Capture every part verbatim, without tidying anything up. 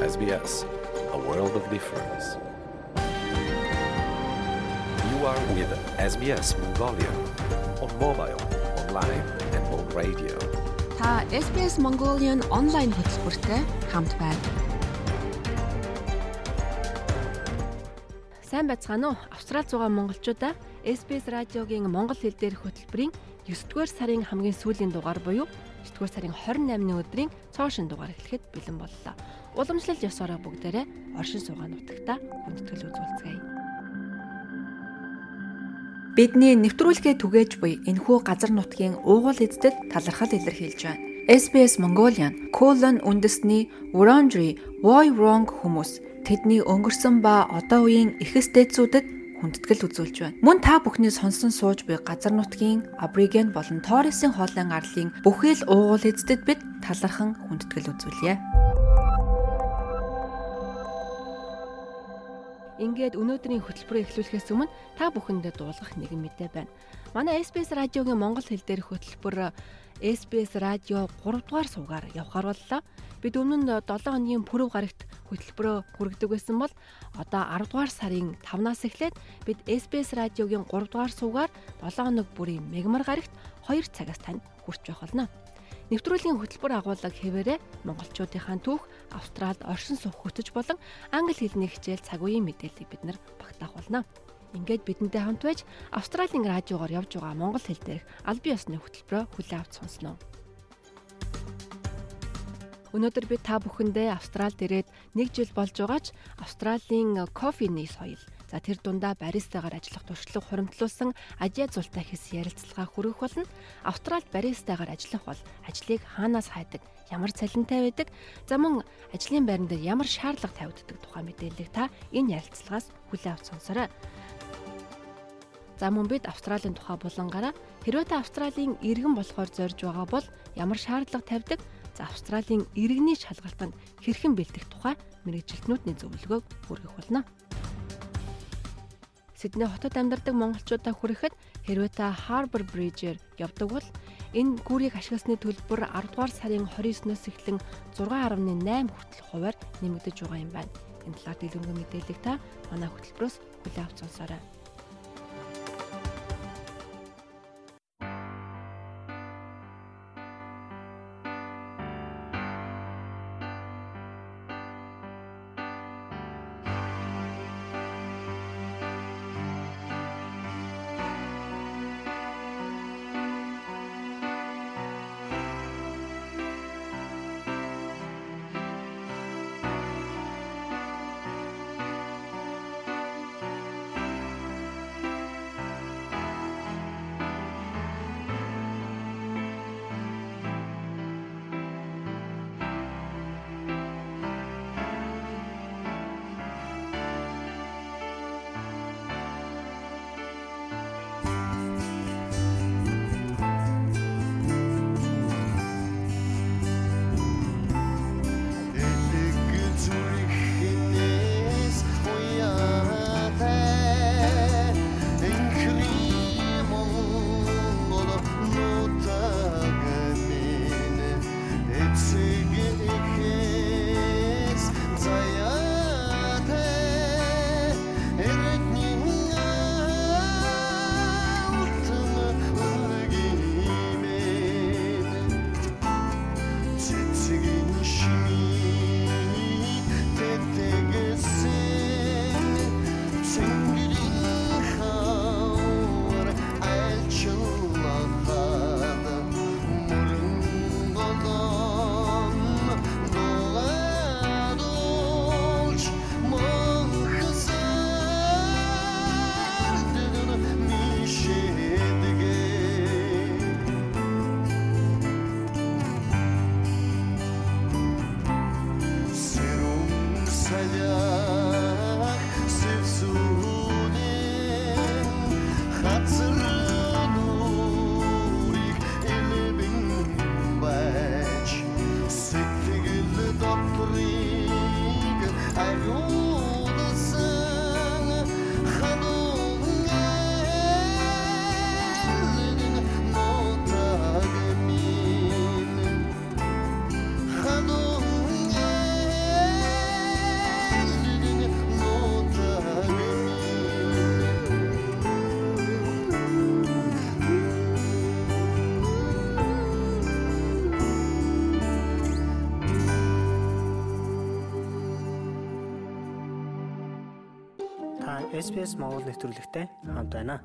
S B S, a world of difference. You are with S B S Mongolian on mobile, online and on radio. Та эс би эс Mongolian онлайн хөтөлбөртэй хамт байна. Сайн байцгаана уу? Австрали зугаа монголчуудаа эс би эс радиогийн монгол хэл дээрх хөтөлбөрийн есдүгээр сарын хамгийн сүүлийн дугаар буюу есдүгээр сарын хорин наймны өдрийн цоошин дугаар эхлэхэд бэлэн боллоо. Уламжлал ёсороо бүгдээрээ оршин суугаа нутагта хүндэтгэл үзүүлцгээе. Бидний нэвтрүүлгээ түгээж буй энэхүү газар нутгийн уугуул эздэд талархал илэрхийлж байна. эс би эс Mongolian Colon үндэсний Wurundjeri Woi Wurrung хүмүүс тэдний өнгөрсөн ба одоо үеийн эхэс дээдсүүдэд хүндэтгэл үзүүлж байна. Мөн та бүхний сонсон сууж буй газар нутгийн Абориген болон Торресын хоолойн арлын бүхий л уугуул эздэд бид талархан хүндэтгэл үзүүлье. Ингээд өнөөдрийн хөтөлбөрөө эхлүүлэхээс өмнө та бүхэндээ дуулгах нэгэн мэдээ байна. Манай эс би эс радиогийн монгол хэл дээрх хөтөлбөр эс би эс радио гурав дугаар суугаар явахаар боллоо. Бид өмнө нь долоон хоногийн пүрэв гарагт хөтөлбөрөө хүргэдэг байсан бол одоо арав дугаар сарын тавнаас эхлээд бид эс би эс радиогийн гурав дугаар суугаар долоон хоног бүрийн мегмар гарагт хоёр цагаас тань хүрч байх болно. Нэвтрүүлгийн хөтөлбөр агуулга хэвээрээ монголчуудынхаа түүх, Австралид оршин суух хөтөж болон англи хэлний хичээл цаг үеийн мэдээллийг бид нар багтаах болно. Ингээд бидэнтэй хамт байж Австралийн радиогоор явж байгаа монгол хэл дээрх албан ёсны хөтөлбөрөө хүлээн авч сонсноо. Өнөөдөр би та бүхэндээ Австралид ирээд нэг жил болж байгаач Австралийн кофений соёл, за тэр дундаа баристагаар ажиллах туршлага хуримтлуулсан Азиа зултай хэс ярилцлага хүргэх болно. Австралид баристагаар ажиллах бол ажлыг хаанаас хайдаг, ямар цалинтай байдаг, за мөн ажлын байран дээр ямар шаардлага тавигддаг тухай мэдээллийг та энэ ярилцлагаас хүлээн авч сонсорой. За мөн бид Австралийн тухай булангаараа хэрвээ та Австралийн иргэн болохоор зорж байгаа бол ямар шаардлага тавьдаг, за Австралийн иргэний шалгалтанд хэрхэн бэлдэх тухай мэргэжилтнүүдний зөвлөгөөг хүргэх болно. Сидней хотод амьдардаг монголчуудаа хүрэхэд хэрвээ та Harbour Bridge-ээр явдаг бол энэ гүүрийг ашигласны төлбөр арав дугаар сарын хорин өснөөс эхлэн зургаан гаруй найман хүртэл хувиар нэмэгдэж байгаа юм байна. Энэ талаар дэлгэрэнгүй мэдээллийг та манай хөтөлбөрөөс хүлээн авч сонсоорой. эс би эс Монгол нэвтрүүлэгтэй хамт байна.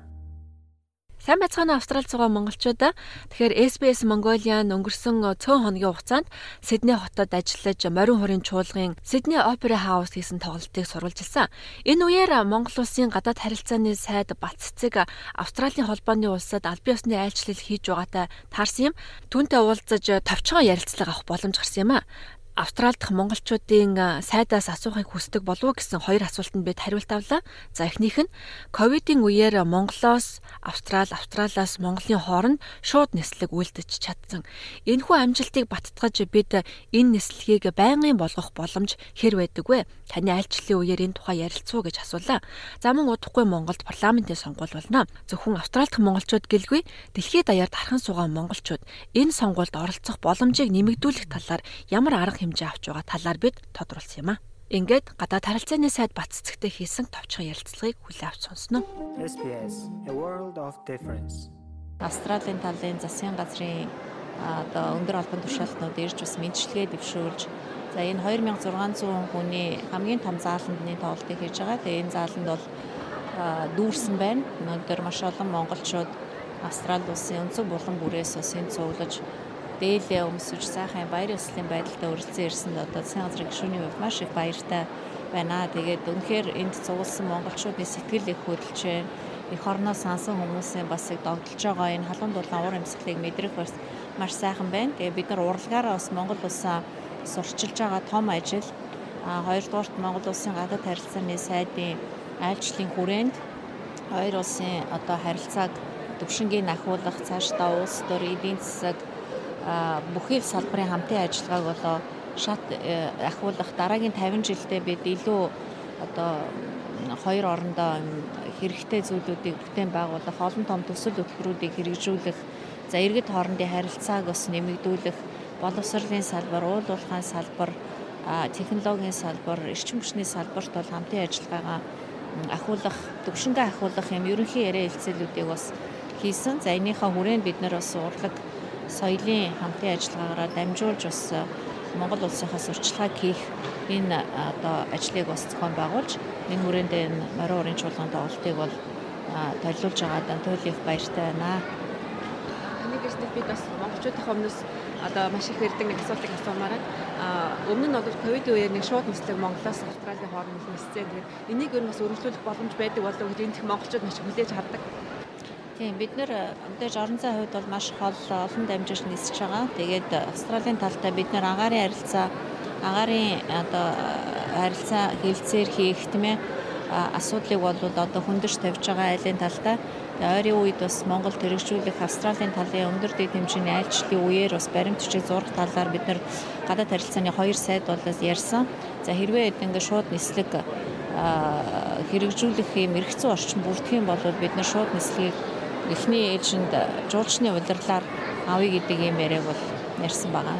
Сайн байцгаана Австралид байгаа монголчуудаа. Тэгэхээр эс би эс Mongolian өнгөрсөн цөөн хоногийн хугацаанд Сидней хотод ажиллаж морин хорийн чуулгын Sydney Opera House хийсэн тоглолтыг сурвалжилсан. Энэ үеэр Монгол улсын гадаад харилцааны сайд Батцэцэг Австралийн холбооны улсад аль биесны айлчлал хийж байгаатай таарсан юм. Түүнтэй уулзаж товчхон ярилцлага авах боломж гарсан юм а. Австрали дахь монголчуудын сайдаас асуухыг хүсдэг болов уу гэсэн хоёр асуултанд бид хариулт авлаа. За эхнийх нь ковидын үеэр Монголоос Австрали, Австралиас Монголын хооронд шууд нислэг үйлдэж чадсан. Энэхүү амжилтыг баттгаж бид энэ нислэгийг байнгын болгох боломж хэр байдаг вэ? Таны айлчлалын үеэр энэ тухай ярилцуу гэж асуулаа. За мөн удахгүй Монголд парламентын сонгуул болно. Зөвхөн Австрали дахь монголчууд гэлгүй дэлхийд даяар дархан суугаа монголчууд энэ сонгуульд оролцох боломжийг нэмэгдүүлэх талаар ямар арга хэмжээ авч байгаа талаар бид тодруулсан юм а. Ингээд гадаад харилцааны сайд Батцэцэгтэй хийсэн товчхон ярилцлагыг хүлээн авч сонсноо. эс би эс A World of Difference. Австралийн талын засгийн газрын одоо өндөр албан тушаалтнууд ирж бас мэдчилгээ дэвшүүлж, за энэ хоёр мянган зургаан зуун хүний хамгийн том зааланд нэг тоглолтыг хийж байгаа. Тэгээ энэ зааланд бол дүүрсэн байна. Өнөөдөр маш олон монголчууд Австрали улсын өнцөг булан бүрээс бас энэ цуглаж дээлээ өмсөж сайхан баяр ёслолын байдалтай үргэлжлэн ирсэнд одоо засгийн газрын гишүүний хувьд маш их баяртай байна. Тэгээд үнэхээр энд цугласан монголчуудын сэтгэл их хөдөлж байна. Эх орноо сансан хүмүүсийн бас их догдолж байгаа энэ халуун дулаан уур амьсгалыг мэдрэх бас маш сайхан байна. Тэгээд бид нар урлагаараа бас Монгол улсаа сурчилж байгаа том ажил. А хоёрдугаарт Монгол улсын гадаад харилцааны сайдын айлчлалын хүрээнд хоёр улсын одоо харилцааг төвшингийн ахиулах, цаашдаа улс төр эдийн засаг бүхий салбарын хамтын ажиллагааг болоо шат ахиулах дараагийн тавин жилдээ бид илүү одоо хоёр орондоо хэрэгтэй зүйлүүдийг бүтээн байгуулах, олон том төсөл хөтөлбөрүүдийг хэрэгжүүлэх, за иргэд хоорондын харилцааг бас нэмэгдүүлэх, боловсролын салбар, уул уурхайн салбар, технологийн салбар, эрчим хүчний салбарт бол хамтын ажиллагаагаа ахиулах, төвшингээ ахиулах юм ерөнхий яриа хэлцээлүүдийг бас хийсэн. За энийхээ хүрээнд бид нар бас урлаг соёлын хамтын ажиллагаараа дамжуулж бас Монгол улсынхаа сурчлагыг хийх энэ одоо ажлыг бас зохион байгуулж энэ хүрээнд энэ морин урын чуулган тоглолтыг бол толиулж байгаадаа туйл их баяртай байна. Энийг гэснээр бид бас монголчуудын өмнөөс одоо маш их ирдэг нэг асуултыг асуумаар а өмнө нь бол ковидын үеэр нэг шууд нислэг Монголоос Австралийн хооронд ниссэн. Тэгээд энийг ер нь бас өргөжлүүлэх боломж байдаг болов уу гэж энэ монголчууд маш хүлээж хардаг. Тийм бид нэр мэдээж орон зай хувьд бол маш хол олон дамжиж нисэж байгаа. Тэгээд Австралийн талтай бид нэр агаарын харилцаа, агаарын одоо харилцаа хилцээр хийх тийм ээ асуудлыг бол одоо хүндэж тавьж байгаа айлын талтай. Ойрын үед бас Монгол хэрэгжүүлэх Австралийн талын өндөр дэд хэмжээний айлчлалын үеэр бас баримт бичиг зурах талаар бид нар гадаад харилцааны хоёр сайд болоос ярьсан. За хэрвээ ингэ шууд нислэг хэрэгжүүлэх юм эргэцэн орчин бүрдэх юм бол бид нар шууд нислэгийг эхний ээлжинд жуулчны удирлаар авъя гэдэг юм яриаг бол ярьсан байгаа.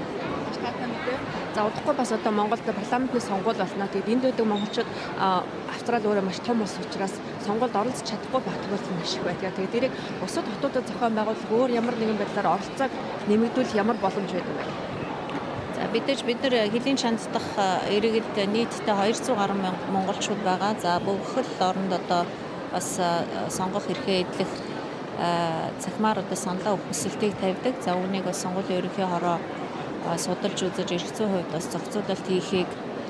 За удахгүй бас одоо Монголд парламентын сонгуул болно. Тэгээд энд байдаг монголчууд Австрали өөрөө маш том улс учраас сонгуульд оролцож чадахгүй батгуулсан маш их байдаг. Тэгээд тэрийг бусад хотуудад зохион байгуулах өөр ямар нэгэн байдлаар оролцоог нэмэгдүүлэх ямар боломж байдаг вэ? За бидэж бид нар хэлийн чанд дахь иргэд нийтдээ хоёрдугаар гаруй монголчууд байгаа. За бүх л оронд одоо бас сонгох эрхээ эдлэх цахимаар одоо саналаа өгөх хүсэлтийг тавьдаг. За үүнийг бас сонгуулийн ерөнхий хороо судалж үзэж эргэцэн хувьд бас зохицуулалт хийхийг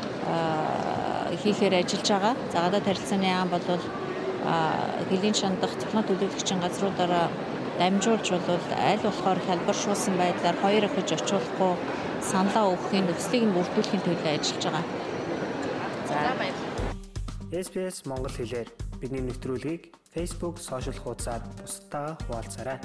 хийхээр ажиллаж байгаа. За гадаад харилцааны яам бол хэлийн шандах технологи төлөөлөгчийн газруудаараа дамжуулж бол аль болохоор хялбаршуулсан байдлаар хоёр ихэж очиулахгүй саналаа өгөхийн нөхцөлийг нь бүрдүүлэхийн төлөө ажиллаж байгаа. За баярлалаа. эс би эс Монгол хэлээр бидний нэвтрүүлгийг Facebook сошиал хуудасаар бусдаа хуваалцаарай.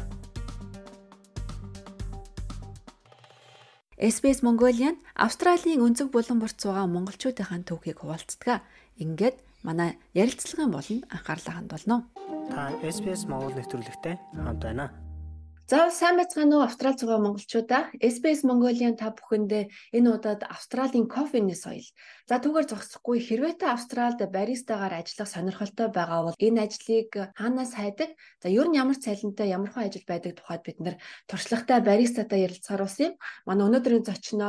эс би эс Mongolian Австралийн өнцөг булан борт суугаа монголчуудынхаа түүхийг хуваалцдаг. Ингээд манай ярилцлагын болонд анхаарлаа хандуулно. Та эс би эс Монгол нэвтрүүлэгтэй хамт байна. За сайн байцгаана уу Австрали цугаа монголчуудаа. эс би эс Mongolian та бүхэндээ энэ удаад Австралийн кофений соёл. За түүгээр зогсохгүй хэрвээ та Австралид баристагаар ажиллах сонирхолтой байгаа бол энэ ажлыг хаанаас хайдаг? За ер нь ямар цалинтай, ямархан ажил байдаг тухайд бид нэр туршлагатай баристатай ярилцахаар ус юм. Манай өнөөдрийн зочноор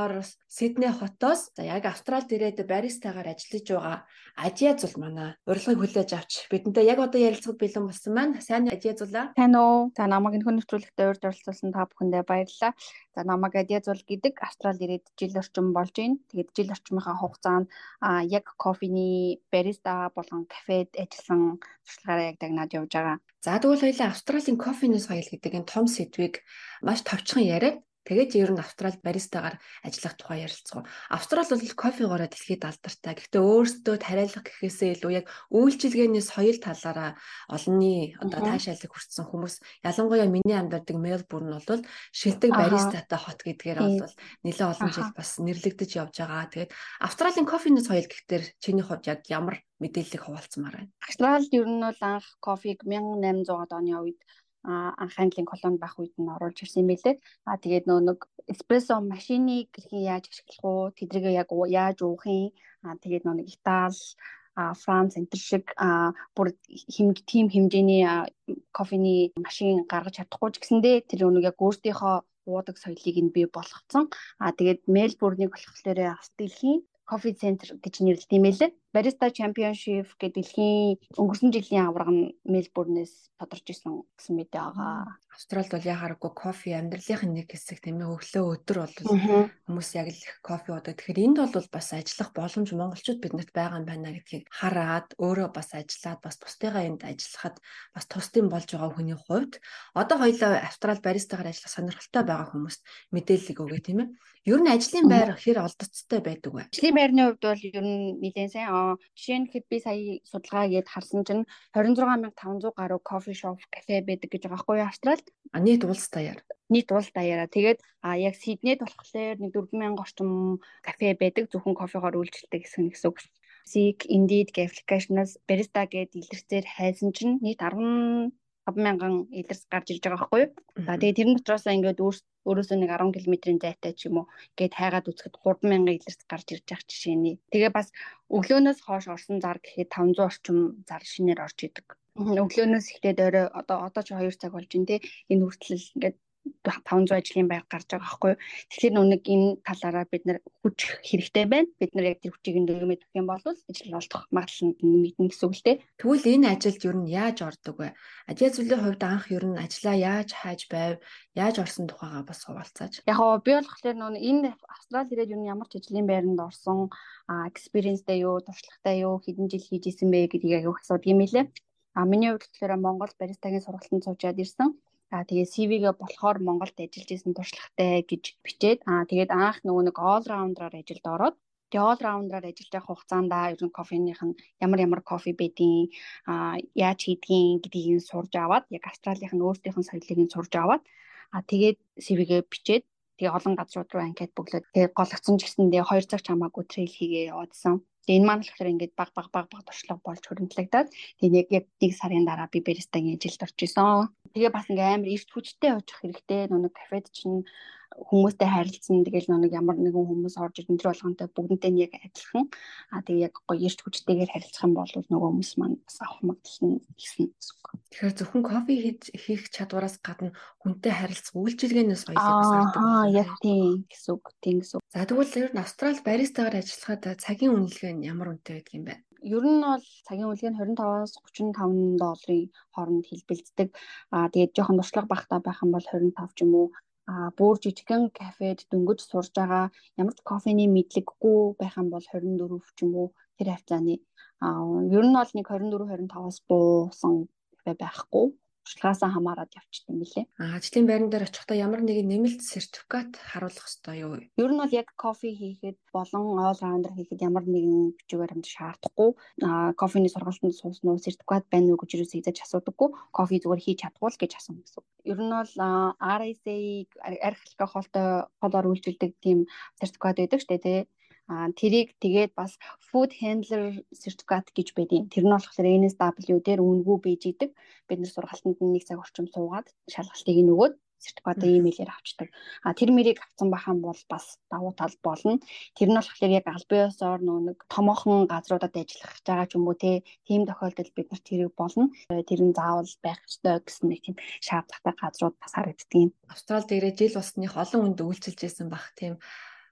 Сидней хотоос за яг Австралид ирээд баристагаар ажиллаж байгаа Ажиа Зул манай урилгыг хүлээж авч бидэнтэй яг одоо ярилцахад бэлэн болсон байна. Сайн Ажиа Зулаа. Тань уу. За намайг энэ хүндрүүлэгтээ урьж оролцуулсан та бүхэндээ баярлалаа. За намайг Ажиа Зул гэдэг Австралид ирээд жил орчим болж байна. Тэгээд жил орчмынхаа хугацаанд а яг кофений бариста болон кафед ажилласан туршлагаараа яг дагнаад явж байгаа. За тэгвэл хоёлаа Австралийн кофений соёл гэдэг энэ том сэдвийг маш товчхон яриад тэгээд ер нь Австралид баристагаар ажиллах тухай ярилцгаа. Австрал бол кофегоороо дэлхийд алдартай. Гэхдээ өөрсдөө тариалах гэхээсээ илүү яг үйлчилгээний соёл талаараа олонний одоо таашаалыг хүртсэн хүмүүс, ялангуяа миний амьдардаг Мельбурн бол шилдэг баристатай хот гэдгээр бол нэлээд олон жил бас нэрлэгдэж явж байгаа. Тэгээд Австралийн кофений соёл гэхтэр чиний хувьд яг ямар мэдээллийг хуваалцмаар байна? Австралид ер нь бол анх кофег найман найманзуугаад оны үед анх Английн колонд байх үед нь оруулж ирсэн юм билээ. А тэгээд нөө нэг эспрессо машиныг хэрхэн яаж ашиглах уу, тэдрийгээ яг яаж уух юм. А тэгээд нөө нэг Итали, а Франц энэ шиг а бүр хэмж тим хэмжээний кофений машин гаргаж чадахгүй ч гэсэндээ тэр өнөг яг өөртөөхөө уудаг соёлыг нь бий болгоцсон. А тэгээд Мельбурныг болохоор дэлхийн кофе центр гэж нэрлэдэг юм байлээ. Barista Championship гэдэг дэлхийн өнгөрсөн жилийн аварга нь Мельбурнээс тодорч исэн гэсэн мэдээ байгаа. Австралид бол яхааргүй кофе амьдралын нэг хэсэг тийм ээ, өглөө өдөр бол хүмүүс яг л кофе уудаг. Тэгэхээр энд бол бас ажиллах боломж монголчууд биднэрт байгаа юм байна гэдгийг хараад өөрөө бас ажиллаад бас бусдыгаа энд ажиллахад бас тусдын болж байгаа хүний хувьд одоо хоёлаа Австрал баристагаар ажиллах сонирхолтой байгаа хүмүүст мэдээлэл өгөө тийм ээ. Ер нь ажлын байр хэр олдоцтой байдаг вэ? Ажлын байрны хувьд бол ер нь нэлээд сайн. Жишээ нь хэд би сая судалгаа гээд харсан чинь двадцать шесть thousand five hundred гаруй кофе шоп, кафе байдаг гэж байгаа хгүй юу Австралид? А нийт улс даяар. Нийт улс даяараа. Тэгээд а яг Сиднейд болохоор нэг дөрвөн мянган орчим кафе байдаг, зөвхөн кофегоор үйлчилдэг гэсэн гэсэн үг. Seek, Indeed, Applications, Barista гэдэг илэрцээр хайсан чинь нийт арван мянган илэрс гарч ирж байгаа байхгүй юу? За тэгээд тэрэн дотроос ингээд өөрөөсөө нэг ten км-ийн зайтай ч юм уу гээд хайгаад үзэхэд тhree thousand илэрс гарч ирж байгаа жишээний. Тэгээ бас өглөөнөөс хойш орсон зар гэхэд five hundred орчим зар шинээр орж идэг. Өглөөнөөс эхлээд орой одоо одоо ч two цаг болж байна те. Энэ хүртэл ингээд five hundred ажлын байр гарч байгаа байхгүй юу. Тэгэхээр нүг энэ талаараа бид нэр хүч хэрэгтэй байна. Бид нар яг тэр хүчийг нэмээд өгөх юм бол ажил олдох магадлал нь мэднэ гэсэн үг л дээ. Тэгвэл энэ ажилд ер нь яаж ордог вэ? Ажил зүйлийн хувьд анх ер нь ажлаа яаж хайж байв? Яаж орсон тухайгаа бас хуваалцаач. Яг гоо би болохоор нөө энэ Австрали ирээд ер нь ямар ч ажлын байранд орсон экспириенстэй юу, туршлагатай юу, хэдэн жил хийж исэн бэ гэдгийг яг асуудаг юм лээ. А миний хувьд болохоор Монгол баристагийн сургалтанд суучаад ирсэн. А тэгээ си ви-гээ болохоор Монголд ажиллаж исэн туршлагатай гэж бичээд аа тэгээд анх нөгөө нэг all rounder-аар ажилд ороод тэгээ all rounder-аар ажиллаж байх хугацаанд ер нь кофеных нь ямар ямар кофе байдیں۔ Аа яаж хийдгийг гэдгийг сурж аваад яг Австралийнх нь өөрсдийнх нь соёлыг нь сурж аваад а тэгээд си ви-гээ бичээд тэгээ олон газрууд руу анкет бөглөөд тэгээ гологцсон ч гэсэндээ two цаг чамаагүй трейл хийгээ яваадсан. Тэгээ энэ маань болохоор ингээд баг баг баг баг туршлага болж хөрөнгөлөгдөд тэгээ яг нэг сарын дараа би баристагийн ажилд орж исэн. Тэгээ бас ингээ амар эрт хүчтэй очих хэрэгтэй. Нүг кафед чинь хүмүүстэй харилцсан. Тэгэл нүг ямар нэгэн хүмүүс орж ирэн тэр болгонтой бүгднтэй нь яг адилхан. А тэгээ яг гоё эрт хүчтэйгээр харилцах юм бол нөгөө хүмүүс маань бас авах магадлал нь ихсэн гэсэн үг. Тэгэхээр зөвхөн кофе хийх чадвараас гадна хүнтэй харилцах үйлчилгээний соёлыг бас авдаг. Аа яг тийм гэсэн үг. Тийм гэсэн үг. За тэгвэл ер нь Австрали баристагаар ажиллахад цагийн үнэлгээ нь ямар үнэтэй байдаг юм бэ? Ер нь бол цагийн үнэлгээ нь twenty-five-аас thirty-five долларын хооронд хэлбэлцдэг. Аа тэгээд жоохон туршлага багтаа байх юм бол twenty-five ч юм уу. Аа бүр жижигхэн кафед дөнгөж сурж байгаа ямар ч кофений мэдлэггүй байх юм бол twenty-four ч юм уу тэр хавцааны. Аа ер нь бол нэг twenty-four twenty-five-аас буусан байхгүй. Туршлагаасаа хамаарат явчихсан юм билээ. Аа ажлын байран дээр очихдаа ямар нэгэн нэмэлт сертификат харуулах ёстой юу? Ер нь бол яг кофе хийхэд болон all rounder хийхэд ямар нэгэн бичиг баримт шаардахгүй. Аа кофений сургалтанд суусан уу, сертификат байна уу гэж юусоо хийж асуудаггүй. Кофе зүгээр хийж чадгүй л гэж асуусан гэсэн. Ер нь бол ар эс эй архилга хоолтой хоолоор үйлчилдэг тийм сертификат байдаг шүү дээ тий. А тэрийг тэгээд бас food handler certificate гэж байдیں۔ Тэр нь болохоор эн эс дабл ю дээр үнэгүй бийж идэг. Бид нар сургалтанд нэг цаг орчим суугаад шалгалтыг нь өгөөд сертификатыг имэйлээр авчдаг. А тэр мэрийг авсан бахан бол бас давуу тал болно. Тэр нь болохоор яг аль биесоор нэг томоохон газруудад ажиллах байгаа ч юм уу тийм тохиолдолд бид нар тэрийг болно. Тэр нь заавал байх ёстой гэсэн нэг тийм шаардлагатай газрууд бас харагддаг юм. Австралид ирээд жил болсных олон хүнд үйлчилж байсан бах тийм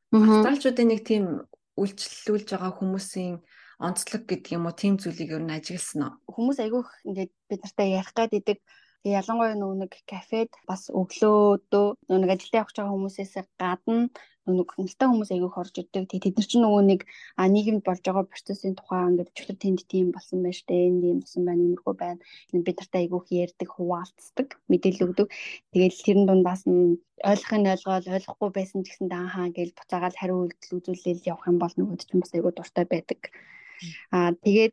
Австралчуудын нэг тийм үйлчлүүлж байгаа хүмүүсийн онцлог гэдэг юм уу, тийм зүйлийг ер нь ажигласан уу? Хүмүүс айгүйх ингээд бид нартай ярих гад идэг. Тэгээ ялангуяа нөгөө нэг кафед бас өглөөдөө нөгөө нэг ажилдаа явж байгаа хүмүүсээс гадна нөгөө хяналттай хүмүүс айгүйх орж ирдэг. Тэгээ тэд нар чинь нөгөө нэг а нийгэмд болж байгаа процессын тухай ингээд өчигдөр тэнд тийм болсон байж тээ, энэ юм болсон байна, иймэрхүү байна. Бид нартай айгүйх ярьдаг, хуваалцдаг, мэдээлэл өгдөг. Тэгээл тэрэн дундаас нь ойлгохын ойлгоол ойлгохгүй байсан ч гэсэн даахаа гэж буцаагаал хариу үйлдэл үзүүлэл явах юм бол нөгөөд чинь бас айгүй дуртай байдаг. Аа тэгээд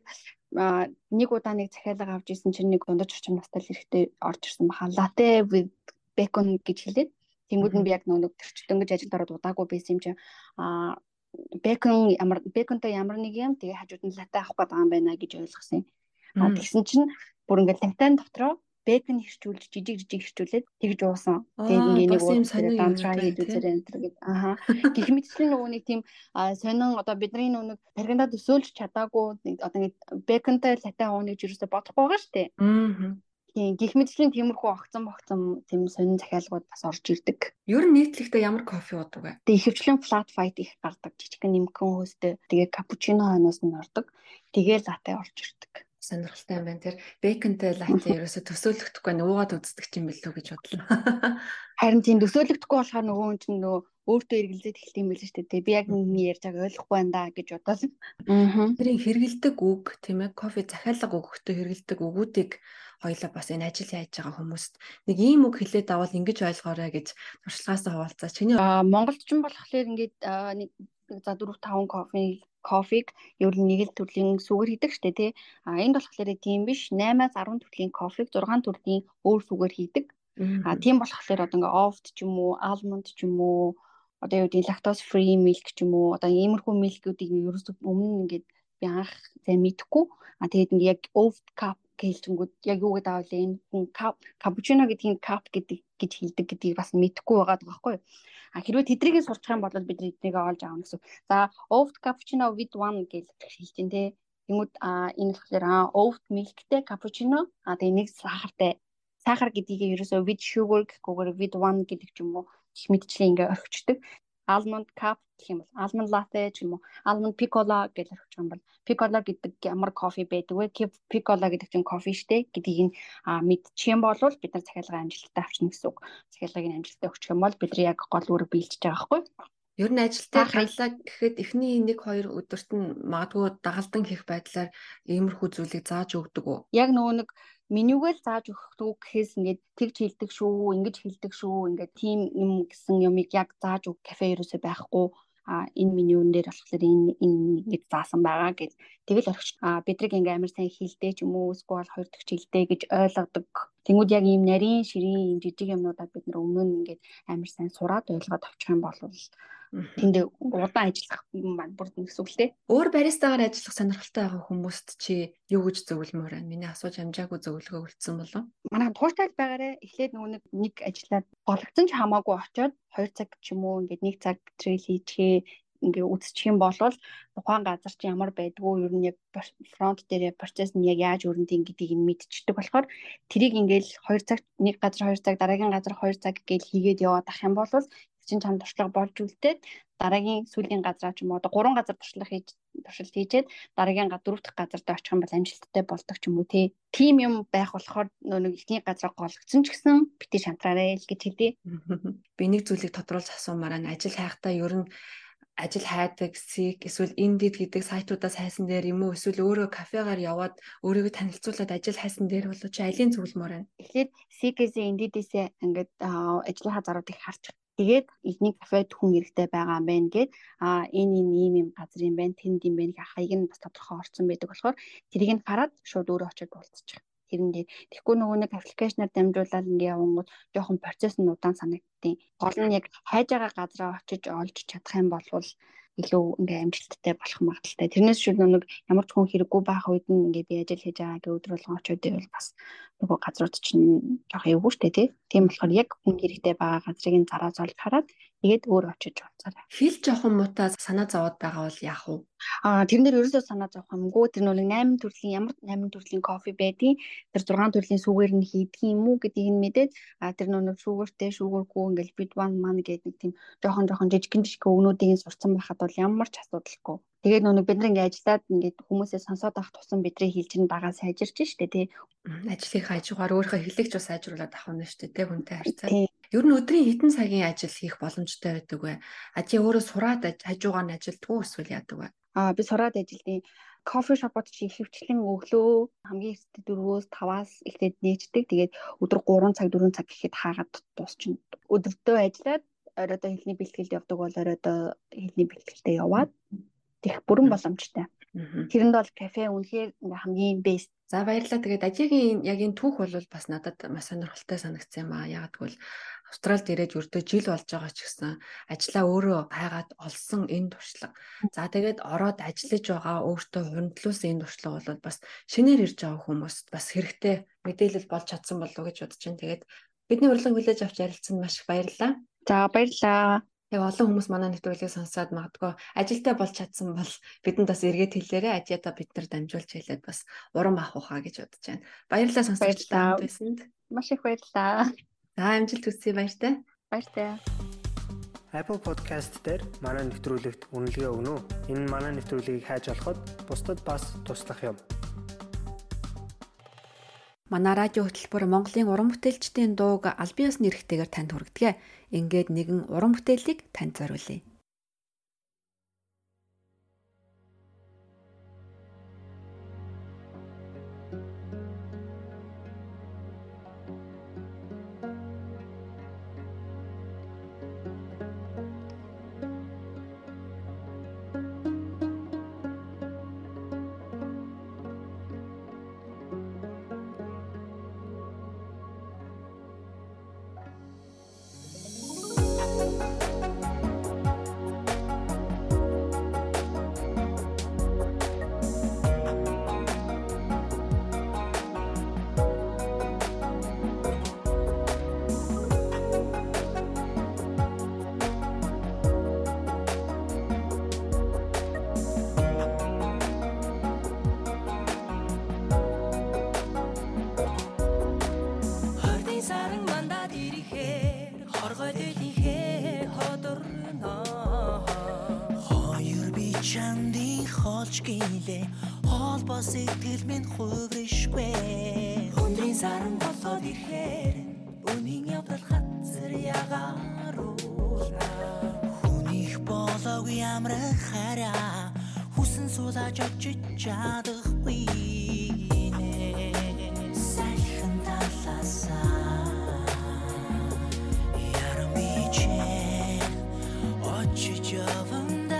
нэг удаа нэг захиалга авч ирсэн чинь нэг дундаж орчим настай л хэрэгтэй орж ирсэн баха. Latte with bacon гэж хэлээд. Тэнгүүд нь би яг нөгөө төрчтөн гэж ажилд ороод удаагүй байсан юм чинь аа bacon ямар bacon-тай ямар нэг юм тэгээ хажууд нь latte авах гэдэг юм байна гэж ойлгосон. Аа тэгсэн чинь бүр ингээд латан дотроо бэкон хэрчүүлж жижиг жижиг хэрчүүлээд тэгж уусан. Тэгээд ингээ нэг уусан дамжаа хийд үзэр энэ төр гэдэг. Аха. Гэх мэтчлэн нөгөө нэг тийм сонин одоо бидний нөгөө таргандаа төсөөлж чадаагүй одоо ингээ бэконтай латан ууныг жирүүсээ бодохгүй байгаа шүү дээ. Аа. Тийм гэх мэтчлэн тиймэрхүү огцон богцон тийм сонин захиалгууд бас орж ирдэг. Ер нь нийтлэгдээ ямар кофе уудаг вэ? Тэг ихэвчлэн flat white их гардаг. Жижигхэн нэмгэн хөөстэй. Тэгээ капучино хойноос нь ордог. Тэгээ латте орж ирдэг. Сонирхолтой юм байна. Тэр бэконтэй латте ерөөсө төсөөлөгдөхгүй нуугаад үздэг юм билүү гэж бодлоо. Харин тийм төсөөлөгдөхгүй болохоор нөгөө хүн чинь нөгөө өөртөө эргэлзээд эхэлт юм билээ шүү дээ. Би яг миний ярьж байгааг ойлгохгүй байна да гэж бодоод. Аа. Тэрийн хэрэгэлдэг үг тийм ээ кофе захиалга өгөхдөө хэрэгэлдэг үгүүдийг хоёлаа бас энэ ажил яаж байгаа хүмүүст нэг ийм үг хэлээд авал ингэж ойлгоорой гэж туршлагаасаа хуваалцаа. Чиний Монголд ч юм болохоор ингээд нэг за дөрөв таван кофе кофег ер нь нэг л төрлийн сүгэр хийдэг штэ тий. А энд болохоор тийм биш. наймаас арван төрлийн кофег зургаан төрлийн өөр сүгэр хийдэг. А тийм болохоор одоо ингээ oft ч юм уу, almond ч юм уу, одоо юу гэдэг lactose free milk ч юм уу, одоо иймэрхүү милкүүдийг ерөөсөө өмнө ингээд би анх зэ мэдхгүй. А тэгээд ингээ яг oft cup гэлжингүүд яг юу гэдэг аавал энэ хүн cup cappuccino гэдгийг cup гэдэг гэж хэлдэг гэдгийг бас мэдэхгүй байгаа байхгүй. А хэрвээ тэдрийг сурчих юм бол бид эднийг олж аавна гэсэн. За oat cappuccino with one гэж хэлж дээ тий. Тэнгүүд а энэ болохоор а oat milkтэй cappuccino а тэгээ нэг сахартай. Сахар гэдгийг ерөөсөө with sugar гэхгүйгээр with one гэдэг ч юм уу их мэдчлээ ингээ орхичдаг. Almond cup гэх юм бол almond latte ч юм уу almond piccolo гэж орхичих юм бол piccolo гэдэг ямар кофе байдаг вэ? Piccolo гэдэг чинь кофе штэ гэдгийг нь мэдчих юм бол бид нар захиалгын амжилттай авчна гэсэн үг. Захиалгын амжилттай өгчих юм бол бид нар яг гол үр биелж байгаа байхгүй. Ер нь ажилтаа хайлаа гэхэд эхний нэг хоёр өдөрт нь магадгүй дагалдан хийх байдлаар иймэрхүү зүйлийг зааж өгдөг үү? Яг нөгөө нэг менюгээл зааж өгдөг гэхээс ингээд тэгж хэлдэг шүү, ингэж хэлдэг шүү, ингээд тийм юм гэсэн юмыг яг зааж өг кафе ерөөсөй байхгүй. А энэ менюн дээр болохоор энэ энэ ингэж заасан байгаа гэж тэгэл орчих. А бидрэг ингээ амар сайн хилдэ ч юм уу эсвэл хоёр дахь хилдэ гэж ойлгодог. Тэнгүүд яг ийм нарийн ширийн жижиг юмнуудаа бид нар өмнө нь ингээд амар сайн сураад ойлгоод авчих юм бол тэнд удаан ажиллах юм байна бүр гэсэн үг л дээ. Өөр баристагаар ажиллах сонирхолтой байгаа хүмүүст чи юу гэж зөвлөмөр байна? Миний асууж амжаагүй зөвлөгөө үлдсэн болов? Манай тууштай байгаарэ эхлээд нөгөө нэг нэг ажиллаад гологцсон ч хамаагүй очоод хоёр цаг ч юм уу ингээд нэг цаг трейл хийчихээ ингээ үзчих юм бол тухайн газар чи ямар байдгүй ер нь яг фронт дээр процесс нь яг яаж өрнөдгийг гэдгийг нь мэдчихдэг болохоор тэрийг ингээл хоёр цаг нэг газар хоёр цаг дараагийн газар хоёр цаг гэж хийгээд яваад ах юм бол чин чам туршлага болж үлдээд дараагийн сүүлийн газраа ч юм уу одоо гурван газар туршлага хийж туршилт хийжээд дараагийн дөрөв дахь газарт очих юм бол амжилттай болдог ч юм уу тий. Тим юм байх болохоор нөгөө ихний газраа гологцсон ч гэсэн бити шантраарай л гэж хэлээ. Би нэг зүйлийг тодруулж асуумаар нь ажил хайхтаа ер нь ажил хайдаг сик эсвэл индид гэдэг сайтуудаас хайсан дээр юм уу эсвэл өөрөө кафегаар яваад өөрийгөө танилцуулаад ажил хайсан дээр болоо чи алийн зөвлөмөр байна. Эхлээд сикээс индидээсээ ингээд ажлынхаа заруудыг харж тэгээд эдний кафед хүн хэрэгтэй байгаа юм байна гэд а энэ энэ ийм юм газар юм байна тэнд юм байна хаяг нь бас тодорхой орсон байдаг болохоор тэрийг нь хараад шууд өөрөө очиод уулзчих. Тэрэндээ тэгэхгүй нөгөө нэг аппликейшнаар дамжуулаад ингээ явангууд жоохон процесс нь удаан санагдтiin. Гол нь яг хайж байгаа газараа очиж олж чадах юм бол илүү ингээ амжилттай болох магадaltaй. Тэрнээс шүү нэг ямар ч хүн хэрэггүй байх үед нь ингээ би ажил хийж байгаа гэх өдөр болгон очиод байвал бас нөгөө газрууд чинь жоох эвгүй штэ тий. Тийм болохоор яг хүн хэрэгтэй байгаа газрыг нь зараа золж хараад Тэгээд өөр очиж уулзаарай. Хэл жоохон муутай санаа зовоод байгаа бол яах вэ? Аа тэрэн дээр ерөөсөө санаа зовох юмгүй. Тэр нэг восемь төрлийн ямар восемь төрлийн кофе байдیں۔ Тэр шесть төрлийн шүүгээр нь хийдэг юм уу гэдгийг нь мэдээд аа тэр нэг шүүгээртэй шүүгээргүй ингээл бид one man гэдэг нэг тийм жоохон жоохон жижигэн жижиг өгнүүдийг сурцсан байхад бол ямар ч асуудалгүй. Тэгээд нэг бид нар ингээд ажиллаад ингээд хүмүүсээ сонсоод авах тусам бидний хэл чинь дагаа сайжирч штэ тий. Ажлын хажуугаар өөрийнхөө хэллэгч бас сайжруулад авах нь штэ тий хүнтэй харьцаад. Ер нь өдрийн хэдэн цагийн ажил хийх боломжтой байдаг вэ? Ажи өөрөө сураад хажуугаар нь ажилдгүй эсвэл яадаг вэ? Аа би сураад ажилдیں۔ Кофе шопод чи ихэвчлэн өглөө хамгийн эртээ дөрвөөс таваас ихтэйд нээждэг. Тэгээд өдөр гурван цаг дөрвөн цаг гэхэд хаагаад дуусчихна. Өдөртөө ажиллаад оройдоо хэлний бэлтгэлд явдаг бол оройдоо хэлний бэлтгэлдээ яваад тех бүрэн боломжтой. Тэрэнд бол кафе үнэхээр ингээ хамгийн бест. За баярлалаа. Тэгээд ажигийн яг энэ түүх бол бас надад маш сонирхолтой санагдсан юм аа. Яг тэгвэл Австралид ирээд өртөө жил болж байгаа ч гэсэн ажлаа өөрөө хайгаад олсон энэ туршлага. За тэгээд ороод ажиллаж байгаа өөртөө хөндлүүлсэн энэ туршлага бол бас шинээр ирж байгаа хүмүүст бас хэрэгтэй мэдээлэл болж чадсан болов уу гэж бодож байна. Тэгээд бидний урилга хүлээж авч ярилцсанд маш их баярлалаа. За баярлалаа. Яг олон хүмүүс манай нэвтрүүлгийг сонсоод магадгүй ажилдаа болж чадсан бол бидэнд бас эргээд хэлээрэй. Ажиада бид нар дамжуулж хэлээд бас урам авах ухаа гэж бодож байна. Баярлалаа сонсогч танд байсанд. Маш их баярлалаа. За амжилт хүсье баяртай. Баяртай. Apple Podcast дээр манай нэвтрүүлэгт үнэлгээ өгнө үү? Энэ манай нэвтрүүлгийг хайж олоход бусдад бас туслах юм. Манай радио хөтөлбөр Монголын уран бүтээлчдийн дууг аль биесны эрхтэйгээр танд хүргэдэг. Ингээд нэгэн уран бүтээлийг танд зориулъя. Холбоо сэтгэл минь хувиршгүй. Өндрийн саран болоод ирэхээр үнийн явдал хатсар ягаруулна. Хүнийх болоогүй амрах хараа хүсэн суулаж очиж чадахгүй. Сайхан талаасаа ярам бичээ очиж явна.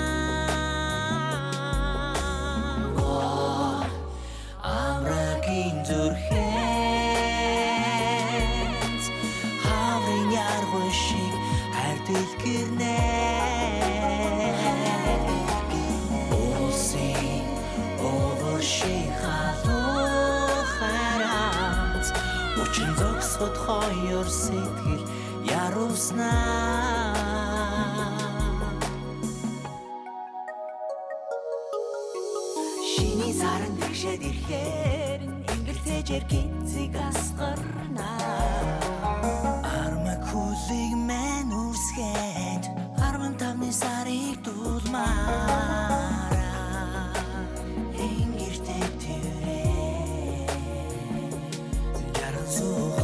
Хоёр сэтгэл яруснаа. Шиний саран тэгшээд ирэхээр ингэлтэй жеркициг асгарнаа. Армаг хүлийг мэн үрсгээд арван тавны сарыг дуулмаараа. Ингэртэй тэрээ яран суух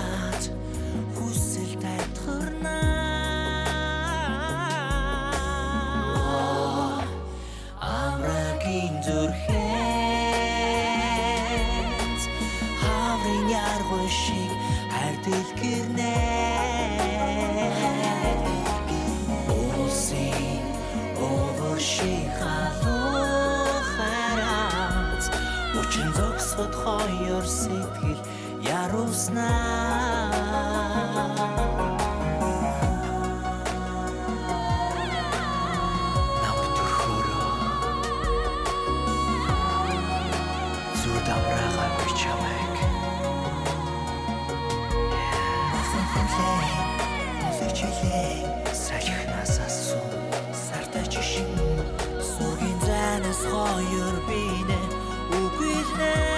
хоёр сэтгэл яруснаа. Намтөрхөрөө зүд амраага бичамэг. Насанхлээ, насичилээ, хоёр бинэ үгүйлээ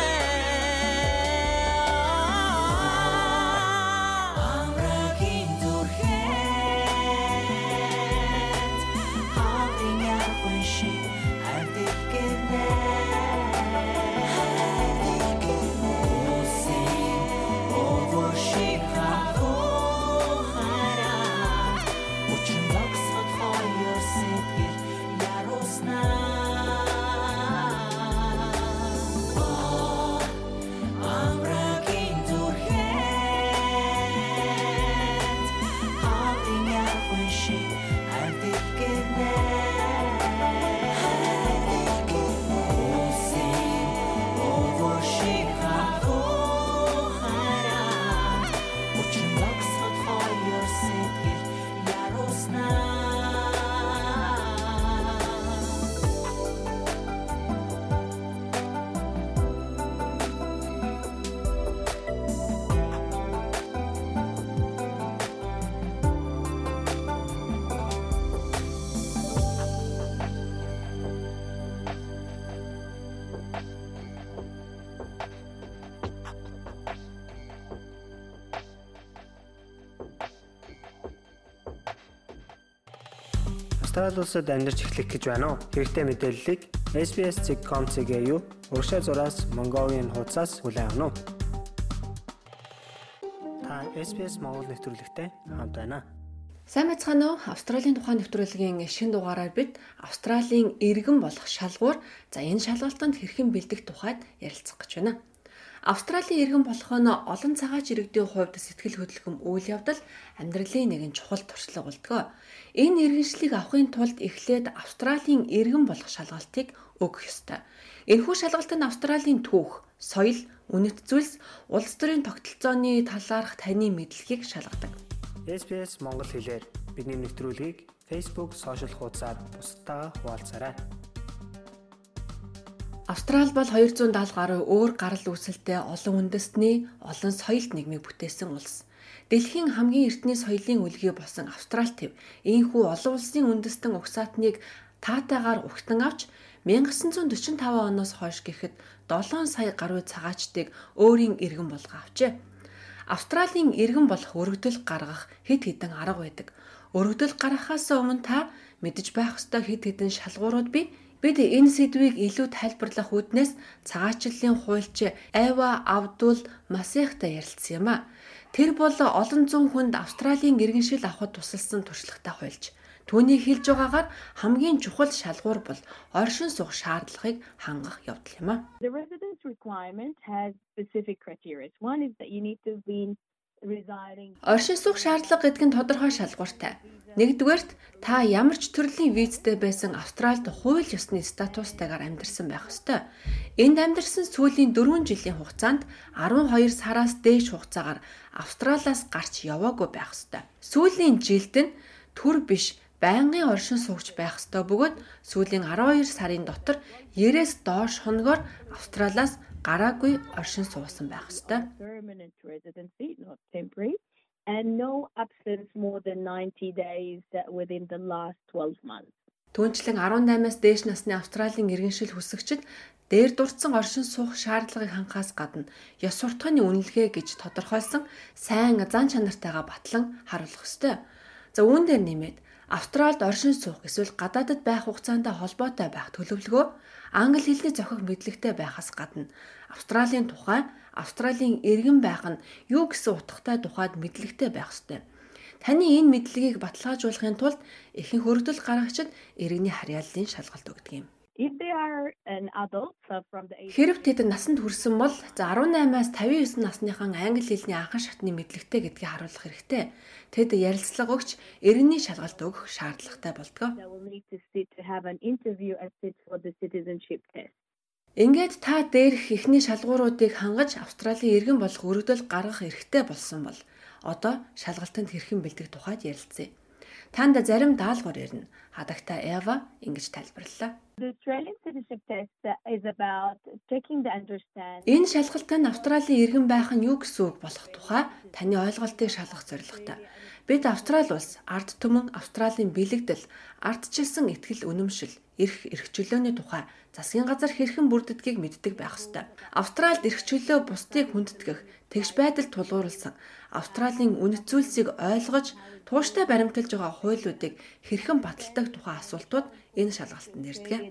Австрали улсад амьдарч эхлэх гэж байна уу? Хэрэгтэй мэдээллийг эс би эс дот ком дот цэг юу урагшаа зураас Mongolian хуудасаас хүлээн авах нь. Та эс би эс Монгол нэвтрүүлэгтэй хамт байна. Сайн байцгаана уу? Австралийн тухайн нэвтрүүлгийн шинэ дугаараар бид Австралийн иргэн болох шалгуур, за энэ шалгалтанд хэрхэн бэлдэх тухайд ярилцах гэж байна. Австралийн иргэн болох нь олон цагаач иргэдийн хувьд сэтгэл хөдлөм үйл явдал амьдралын нэгэн чухал туршлага болдог. Энэ иргэншлийг авахын тулд эхлээд Австралийн иргэн болох шалгалтыг өгөх ёстой. Энэхүү шалгалт нь Австралийн түүх, соёл, үнэт зүйлс, улс төрийн тогтолцооны талаарх таны мэдлэгийг шалгадаг. эс би эс Монгол хэлээр бидний нэвтрүүлгийг Facebook сошиал хуудасаар бусдаа хуваалцаарай. Австрали бол хоёр зуун даалга гаруй өөр гарал үүсэлтэй олон үндэстний, олон соёлт нэгмийг бүтээсэн улс. Дэлхийн хамгийн эртний соёлын үлгий болсон Австрали төв ийхүү олон улсын үндэстэн угсаатныг таатайгаар угтан авч 천구 дөрвөн таван оноос хойш гэхэд долоон сая гаруй цагаачдыг өөрийн иргэн болгоо авчээ. Австралийн иргэн болох өргөдөл гаргах хэд хэдэн арга байдаг. Өргөдөл гаргахаас өмнө та мэдж байх ёстой хэд хэдэн шалгуурууд бий. Бид энэ сэдвийг илүү тайлбарлах үүднээс цагаачлалын хуульч Эва Абдул Масехтай ярилцсан юм а. Тэр бол олон зуун хүнд Австралийн иргэншил авахд тусалсан туршлагатай хуульч. Түүний хэлж байгаагаар хамгийн чухал шалгуур бол оршин суух шаардлагыг хангах явдал юм а. The residence requirement has specific criteria. One is that you need to be residing. Оршин суух шаардлага гэдэг нь тодорхой шалгууртай. Нэгдүгээрт та ямар ч төрлийн визтэй байсан Австралид хууль ёсны статустайгаар амьдарсан байх ёстой. Энд амьдарсан сүүлийн дөрвөн жилийн хугацаанд арван хоёр сараас дээш хугацаагаар Австралиас гарч яваагүй байх ёстой. Сүүлийн жилд нь төр биш байнгын оршин суугч байх ёстой бөгөөд сүүлийн арван хоёр сарын дотор нэрээс доош хоногоор Австралиас гараагүй оршин суусан байх ёстой. Permanent residency, not temporary, and no absence more than ninety days within the last twelve months. Түүнчлэн арван наймаас дээш насны Австралийн иргэншил хүсэгчид дээр дурдсан оршин суух шаардлагыг хангахаас гадна ёс суртахууны үнэлгээ гэж тодорхойлсон сайн зан чанартайгаа батлан харуулах ёстой. За үүн дээр нэмээд Австралид оршин суух эсвэл гадаадд байх хугацаанд холбоотой байх төлөвлөгөө англи хэлний зохих мэдлэгтэй байхаас гадна Австралийн тухай Австралийн иргэн байх нь юу гэсэн утгатай тухайд мэдлэгтэй байх ёстой. Таны энэ мэдлэгийг баталгаажуулахын тулд ихэнх өргөдөл гаргагчид иргэний харьяаллын шалгалт өгдөг юм. If they are an adult from the age Хэрв тэд насанд хүрсэн бол за арван наймаас тавин девять насныхан англи хэлний анхан шатны мэдлэгтэй гэдгийг харуулах хэрэгтэй. Тэд ярилцлага өгч иргэний шалгалт өгөх шаардлагатай болдог. they will need to sit to have an interview and sit for the citizenship test. Ингээд та дээрх ихний шалгууруудыг хангаж Австралийн иргэн болох өргөдөл гаргах эрхтэй болсон бол одоо шалгалтанд хэрхэн бэлдэх тухайд ярилцъя. Танд зарим даалгавар ирнэ. Хадагта Эва ингэж тайлбарллаа. The Australian citizenship test is about checking the understanding. Энэ шалгалтанд Австралийн иргэн байх нь юу гэсэн үг болох тухай таны ойлголтыг шалгах зорилготой. Бид Австрали улс ард түмэн Австралийн бэлэгдэл, ардчилсан итгэл үнэмшил, эрх эрх чөлөөний тухай засгийн газар хэрхэн бүрддгийг мэддэг байх ёстой. Австралид эрх чөлөө бусдыг хүндэтгэх, тэгш байдал тулгуурласан Австралийн үнэт зүйлсийг ойлгож тууштай баримталж байгаа хуулиудыг хэрхэн баталдаг тухай асуултууд энэ шалгалтанд ирдэг.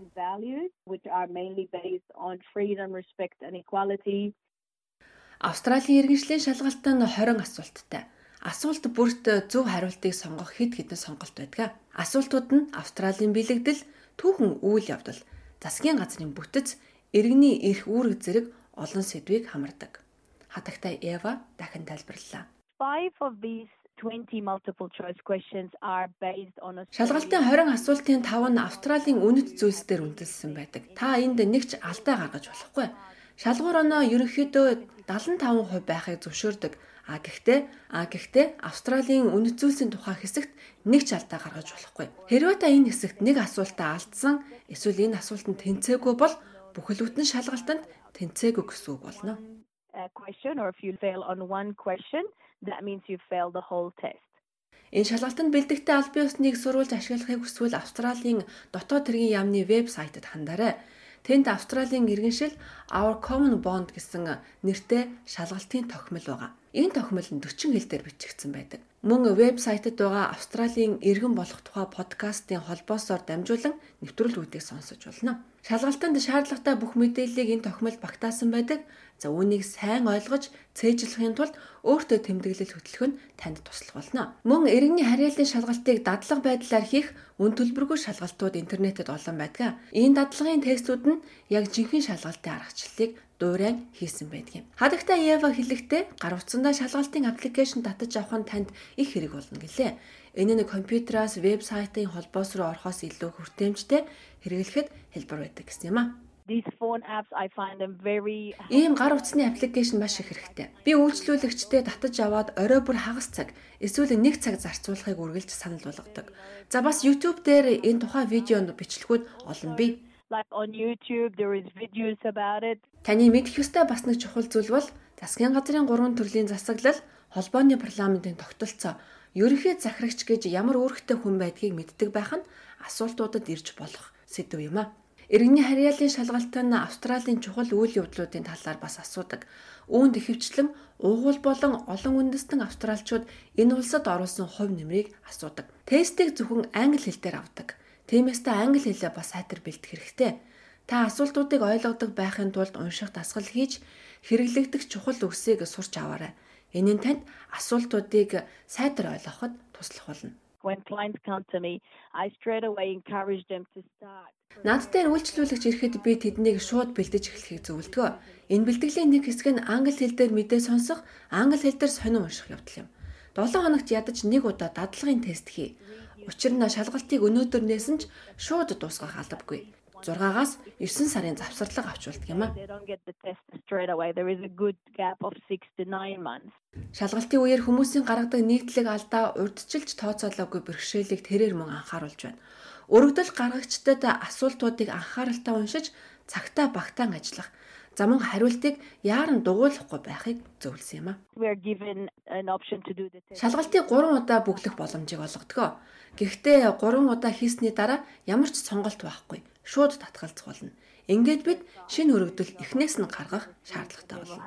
Австралийн иргэншлийн шалгалт нь хорин асуулттай. Асуулт бүрт зөв хариултыг сонгох хэд хэдэн сонголт байдаг. Асуултууд нь Австралийн бэлэгдэл, түүхэн үйл явдал, засгийн газрын бүтэц, иргэний эрх үүрэг зэрэг олон сэдвийг хамардаг. Хатагтай Ева дахин тайлбарллаа. Five of these twenty multiple choice questions are based on a Шалгалтын хорин асуултын тав нь Австралийн үнэт зүйлс дээр үндэслсэн байдаг. Та энд нэг ч алдаа гаргаж болохгүй. Шалгуур оноо ерөнхийдөө дагалан таван хувь байхыг зөвшөөрдөг. А гэхдээ а гэхдээ Австралийн үнэт зүйлсийн тухай хэсэгт нэг ч алдаа гаргаж болохгүй. Хэрвээ та энэ хэсэгт нэг асуултаа алдсан, эсвэл энэ асуултанд тэнцээгүй бол бүхэл бүтэн шалгалтанд тэнцээгүй гэсэн үг болно. question, or if you fail on one question, that means you fail the whole test. Энэ шалгалтанд бэлдэгтэй аль бие усныг сурвалж ашиглахыг хүсвэл Австралийн дотоод хэргийн яамны вебсайтад хандаарай. Тэнд Австралийн иргэншил Our Common Bond гэсэн нэртэй шалгалтын тохимол байгаа. Энэ тохимол нь дөрвөн хэл дээр бичигдсэн байдаг. Мөн вебсайтад байгаа Австралийн иргэн болох тухай подкастын холбоосоор дамжуулан нэвтрүүлгүүдийг сонсож болно. Шалгалтанд шаардлагатай бүх мэдээллийг энэ тохимол багтаасан байдаг. За үүнийг сайн ойлгож цээжлэхийн тулд өөртөө тэмдэглэл хөтлөх нь танд туслах болно. Мөн иргэний харьяаллын шалгалтыг дадлага байдлаар хийх үн төлбөргүй шалгалтууд интернетэд олон байдаг. Энэ дадлагын тестүүд нь яг жинхэнэ шалгалтын аргачлалыг дуурайн хийсэн байдаг юм. Хадагтай Ева хэлэхдээ гар утсандаа шалгалтын аппликейшн татаж авах нь танд их хэрэг болно гэлээ. Энэ нь компьютераас вебсайтын холбоос руу орохоос илүү хүртээмжтэй хэрэглэхэд хэлбэр байдаг гэсэн юм а. These phone apps, I find them very Ийм гар утасны аппликейшн маш их хэрэгтэй. Би үйлчлүүлэгчдээ татаж аваад орой бүр хагас цаг эсвэл нэг цаг зарцуулахыг үргэлж санал болгодог. За бас YouTube дээр энэ тухай видеонд бичлэгүүд олон бий. like on YouTube there is videos about it. Таны мэдэх ёстой бас нэг чухал зүйл бол засгийн газрын гурван төрлийн засаглал, холбооны парламентын тогтолцоо, ерөнхий захирагч гэж ямар үүрэгтэй хүн байдгийг мэддэг байх нь асуултуудад ирж болох сэдв юм а. Иргэний харьяаллын шалгалт нь Австралийн чухал үйл явдлуудын талаар бас асуудаг. Үүнд ихэвчлэн уугуул болон олон үндэстэн австралчууд энэ улсад оруулсан хувь нэмрийг асуудаг. Тестийг зөвхөн англи хэл дээр авдаг. Тиймээс та англи хэлээ бас сайтар бэлдэх хэрэгтэй. Та асуултуудыг ойлгодог байхын тулд унших дасгал хийж хэрэглэгдэх чухал үгсийг сурч аваарай. Энэ нь танд асуултуудыг сайтар ойлгоход туслах болно. When clients come to me, I straight away encourage them to start. Над дээр үйлчлүүлэгч ирэхэд би тэднийг шууд бэлдэж эхлэхийг зөвлөдгөө. Энэ бэлтгэлийн нэг хэсэг нь англи хэл дээр мэдээ сонсох, англи хэл дээр сонин унших явдал юм. долоо хоногт ядаж нэг удаа дадлагын тест хий. Учир нь шалгалтыг өнөөдөр нээсэн ч шууд дуусгах албагүй. зургаагаас девять сарын завсарлага авч болдог юм а. They don't get the test straight away. There is a good gap of six to nine months. Шалгалтын үеэр хүмүүсийн гаргадаг нийтлэг алдаа урьдчилж тооцоолоогүй бэрхшээлийг тэрээр мөн анхааруулж байна. Өргөдөл гаргагчдад асуултуудыг анхааралтай уншиж, цагтаа багтаан ажиллах, замун хариултыг яаран дугуйлахгүй байхыг зөвлөсөн юм а. We are given an option to do the test. Шалгалтыг гурван удаа бүглэх боломжийг олгодог. Гэхдээ гурван удаа хийсний дараа ямар ч сонголт байхгүй. Шууд татгалзах болно. Ингээд бид шинэ өргөдөл эхнээс нь гаргах шаардлагатай болно.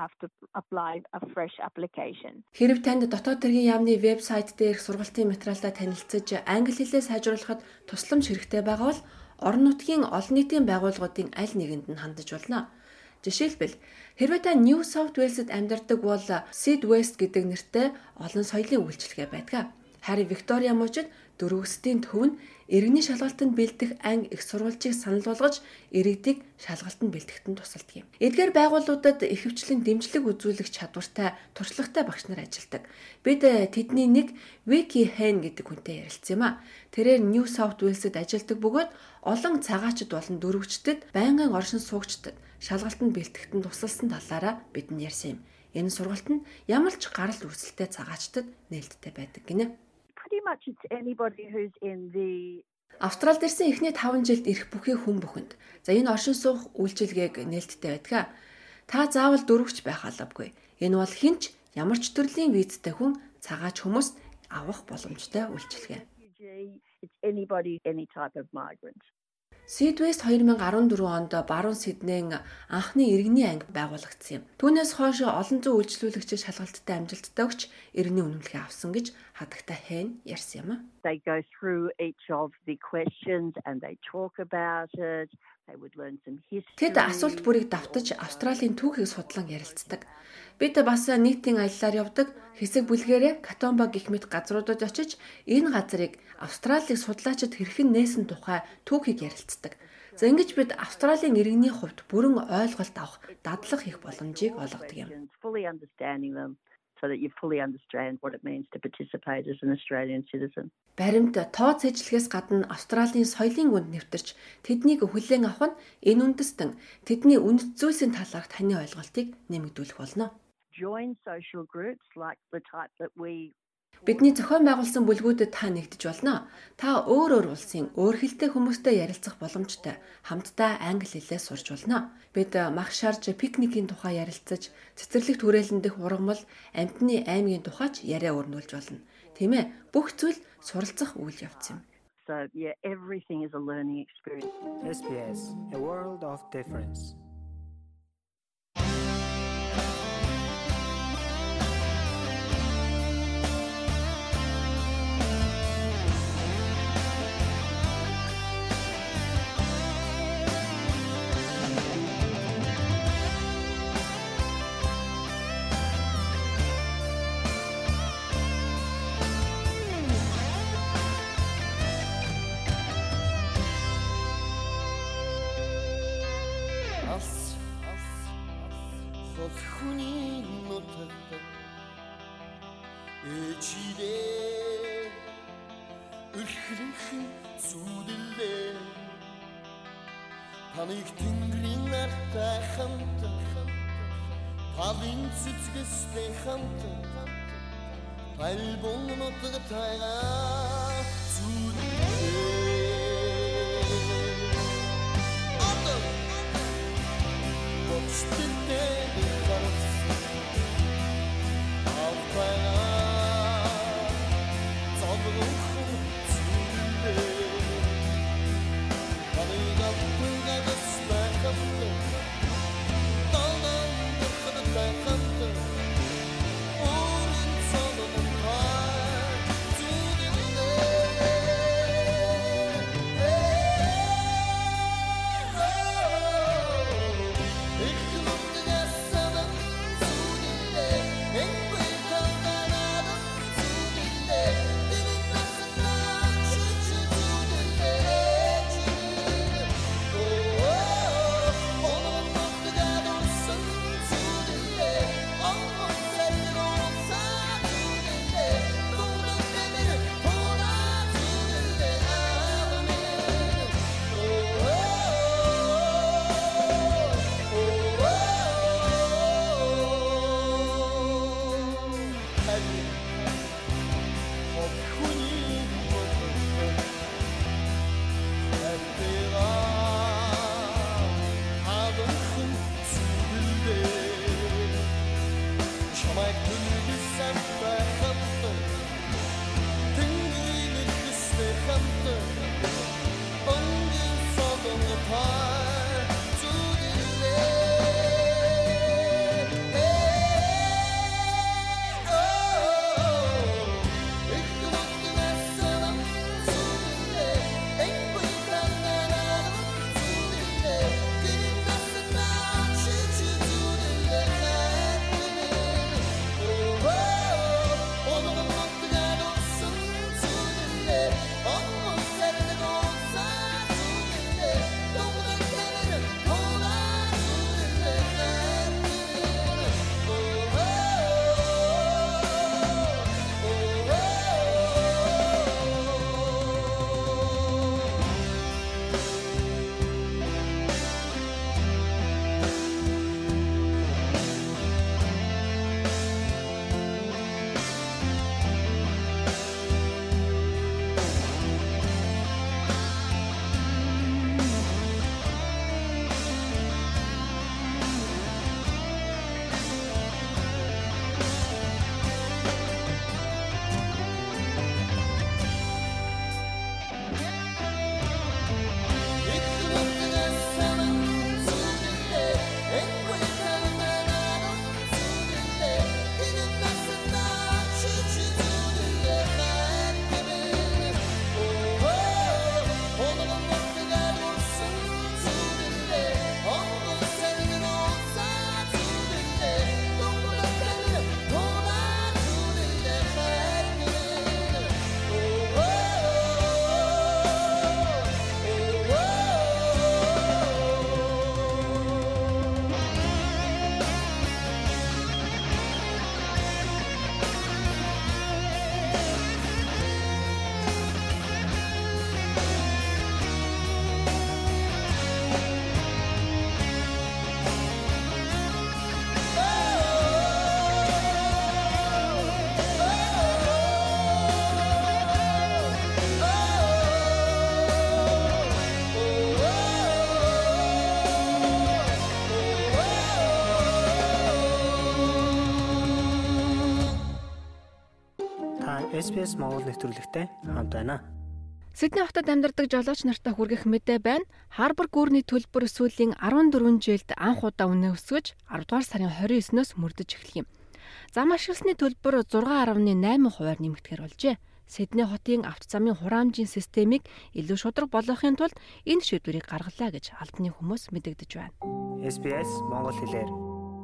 Хэрв танд дотоод хэргийн яамны вебсайт дээрх сургалтын материалтай танилцж англи хэлээ сайжруулахад тусламж хэрэгтэй байгаа бол орон нутгийн олон нийтийн байгууллагуудын аль нэгэнд нь хандаж болно. Жишээлбэл хэрвээ та New South Wales-д амьдардаг бол Syd West гэдэг нэртэй олон соёлын үйлчилгээ байдаг. Харин Виктория мужид дөрвөсдийн төв нь иргэний шалгалтанд бэлдэх анги их сурвалжийг санал болгож иргэдийг шалгалтанд бэлдэхэд нь тусалдаг юм. Эдгээр байгууллагуудад ихэвчлэн дэмжлэг үзүүлэх чадвартай, туршлагатай багш нар ажилладаг. Бид тэдний нэг Vicky Hen гэдэг хүнтэй ярилцсан юм а. Тэрээр New South Wales-д ажилладаг бөгөөд олон цагаачд болон дөрвөгчдөд байнгын оршин суугчдад шалгалтанд бэлдэхэд нь тусалсан талаараа бидэнд ярьсан юм. Энэ сургалт нь ямар ч гарал үүсэлтэй цагаачдад нээлттэй байдаг гинэ. Pretty much it's anybody who's in the Австралид ирсэн эхний таван жилд ирэх бүхий хүн бүхэнд. За энэ оршин суух үйлчилгээг нээлттэй байдаг. Та заавал дөрвөгч байх албагүй. Энэ бол хинч ямар ч төрлийн визтэй хүн цагаач хүмүүст авах боломжтой үйлчилгээ. It's anybody, any type of migrant. Сидвест two thousand fourteen онд баруун Сиднейн анхны иргэний анги байгуулагдсан юм. Түүнээс хойш олон зуун үйлчлүүлэгчид шалгалттай амжилттай өгч иргэний үнэмлэхийг авсан гэж хадагтай Хэн ярьсан юм. They go through each of the questions and they talk about it. They would learn some history. Тэд асуулт бүрийг давтаж Австралийн түүхийг судлан ярилцдаг. Бид бас нийтийн аяллаар явдаг, хэсэг бүлгээрээ Катомба гэх мэт газруудад очиж энэ газрыг Австралийг судлаачид хэрхэн нээсэн тухай түүхийг ярилцдаг. За ингэж бид Австралийн иргэний хувьд бүрэн ойлголт авах, дадлах их боломжийг олгодог юм. So that you fully understand what it means to participate as an Australian citizen. Баримт тооц ажиллахаас гадна Австралийн соёлын үнд нэвтэрч тэднийг хүлээн авах нь энэ үндэстэн тэдний үнэт зүйлсийн талаарх таны ойлголтыг нэмэгдүүлэх болно. Join social groups like the type that we Бидний зохион байгуулсан бүлгүүдэд та нэгдэж болно. Та өөр өөр улсын өөр хэлтэй хүмүүстэй ярилцах боломжтой. Хамтдаа англи хэлээр сурч болно. Бид мах шарж пикникийн тухай ярилцаж, цэцэрлэгт хүрээлэн дэх ургамал, амьтны аймгийн тухайч яриа өрнүүлж болно. Тийм ээ? Бүх зүйл суралцах үйл явц юм. So yeah, everything is a learning experience. S B S, a world of difference. Хүний нутагт ичидээ өрхрөнхөн зүудэлээ таныг тэнгэрийн нартай хамт талын цэцгэстэй хамт альбом нутагтай зүудэлээ эс би эс Монгол нэвтрүүлэгтэй хамт байна. Сидней хотод амьдардаг жолооч нартай хүргэх мэдээ байна. Харбор гүүрний төлбөр сүүлийн арван дөрвөн жилд анх удаа үнэ өсгөж аравдугаар сарын двадцать девятөөс мөрдөж эхлэх юм. Зам ашигласны төлбөр сix point eight хувиар нэмэгдэхээр болжээ. Сидней хотын авто замын хураамжийн системийг илүү шударга болгохын тулд энэ шийдвэрийг гаргалаа гэж албаны хүмүүс мэдэгдэж байна. эс би эс Монгол хэлээр